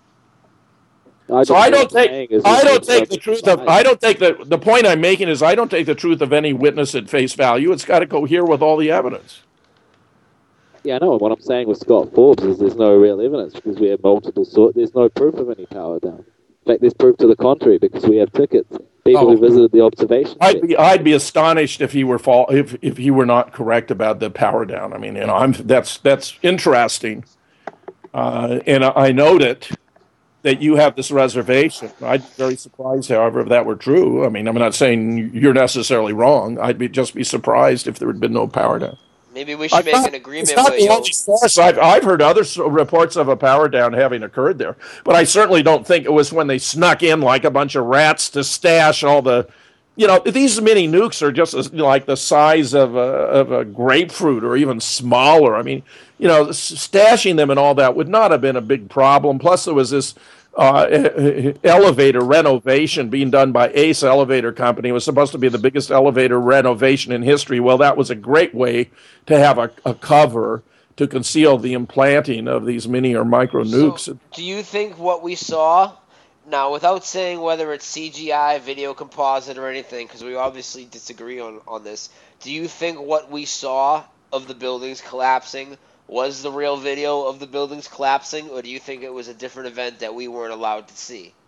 I So I don't take I don't take the truth of I don't take the the point I'm making is I don't take the truth of any witness at face value. It's got to cohere with all the evidence. Yeah, I know. What I'm saying with Scott Forbes is there's no real evidence because we have multiple sort. There's no proof of any power down. In fact, there's proof to the contrary because we have tickets. People Oh. who visited the observation. I'd deck. be I'd be astonished if he were fall if if he were not correct about the power down. I mean, you know, I'm that's that's interesting, uh, and I I note it that you have this reservation. I'd be very surprised, however, if that were true. I mean, I'm not saying you're necessarily wrong. I'd be just be surprised if there had been no power down. Maybe we should I make thought- an agreement It's not where the you'll. only source. I've, I've heard other s- reports of a power down having occurred there, but I certainly don't think it was when they snuck in like a bunch of rats to stash all the, you know, these mini nukes are just as, you know, like the size of a, of a grapefruit or even smaller. I mean, you know, s- stashing them and all that would not have been a big problem. Plus, there was this uh, elevator renovation being done by Ace Elevator Company. It was supposed to be the biggest elevator renovation in history. Well, that was a great way to have a, a cover to conceal the implanting of these mini or micro nukes. So, do you think what we saw, now without saying whether it's C G I, video composite, or anything, because we obviously disagree on, on this, do you think what we saw of the buildings collapsing was the real video of the buildings collapsing, or do you think it was a different event that we weren't allowed to see?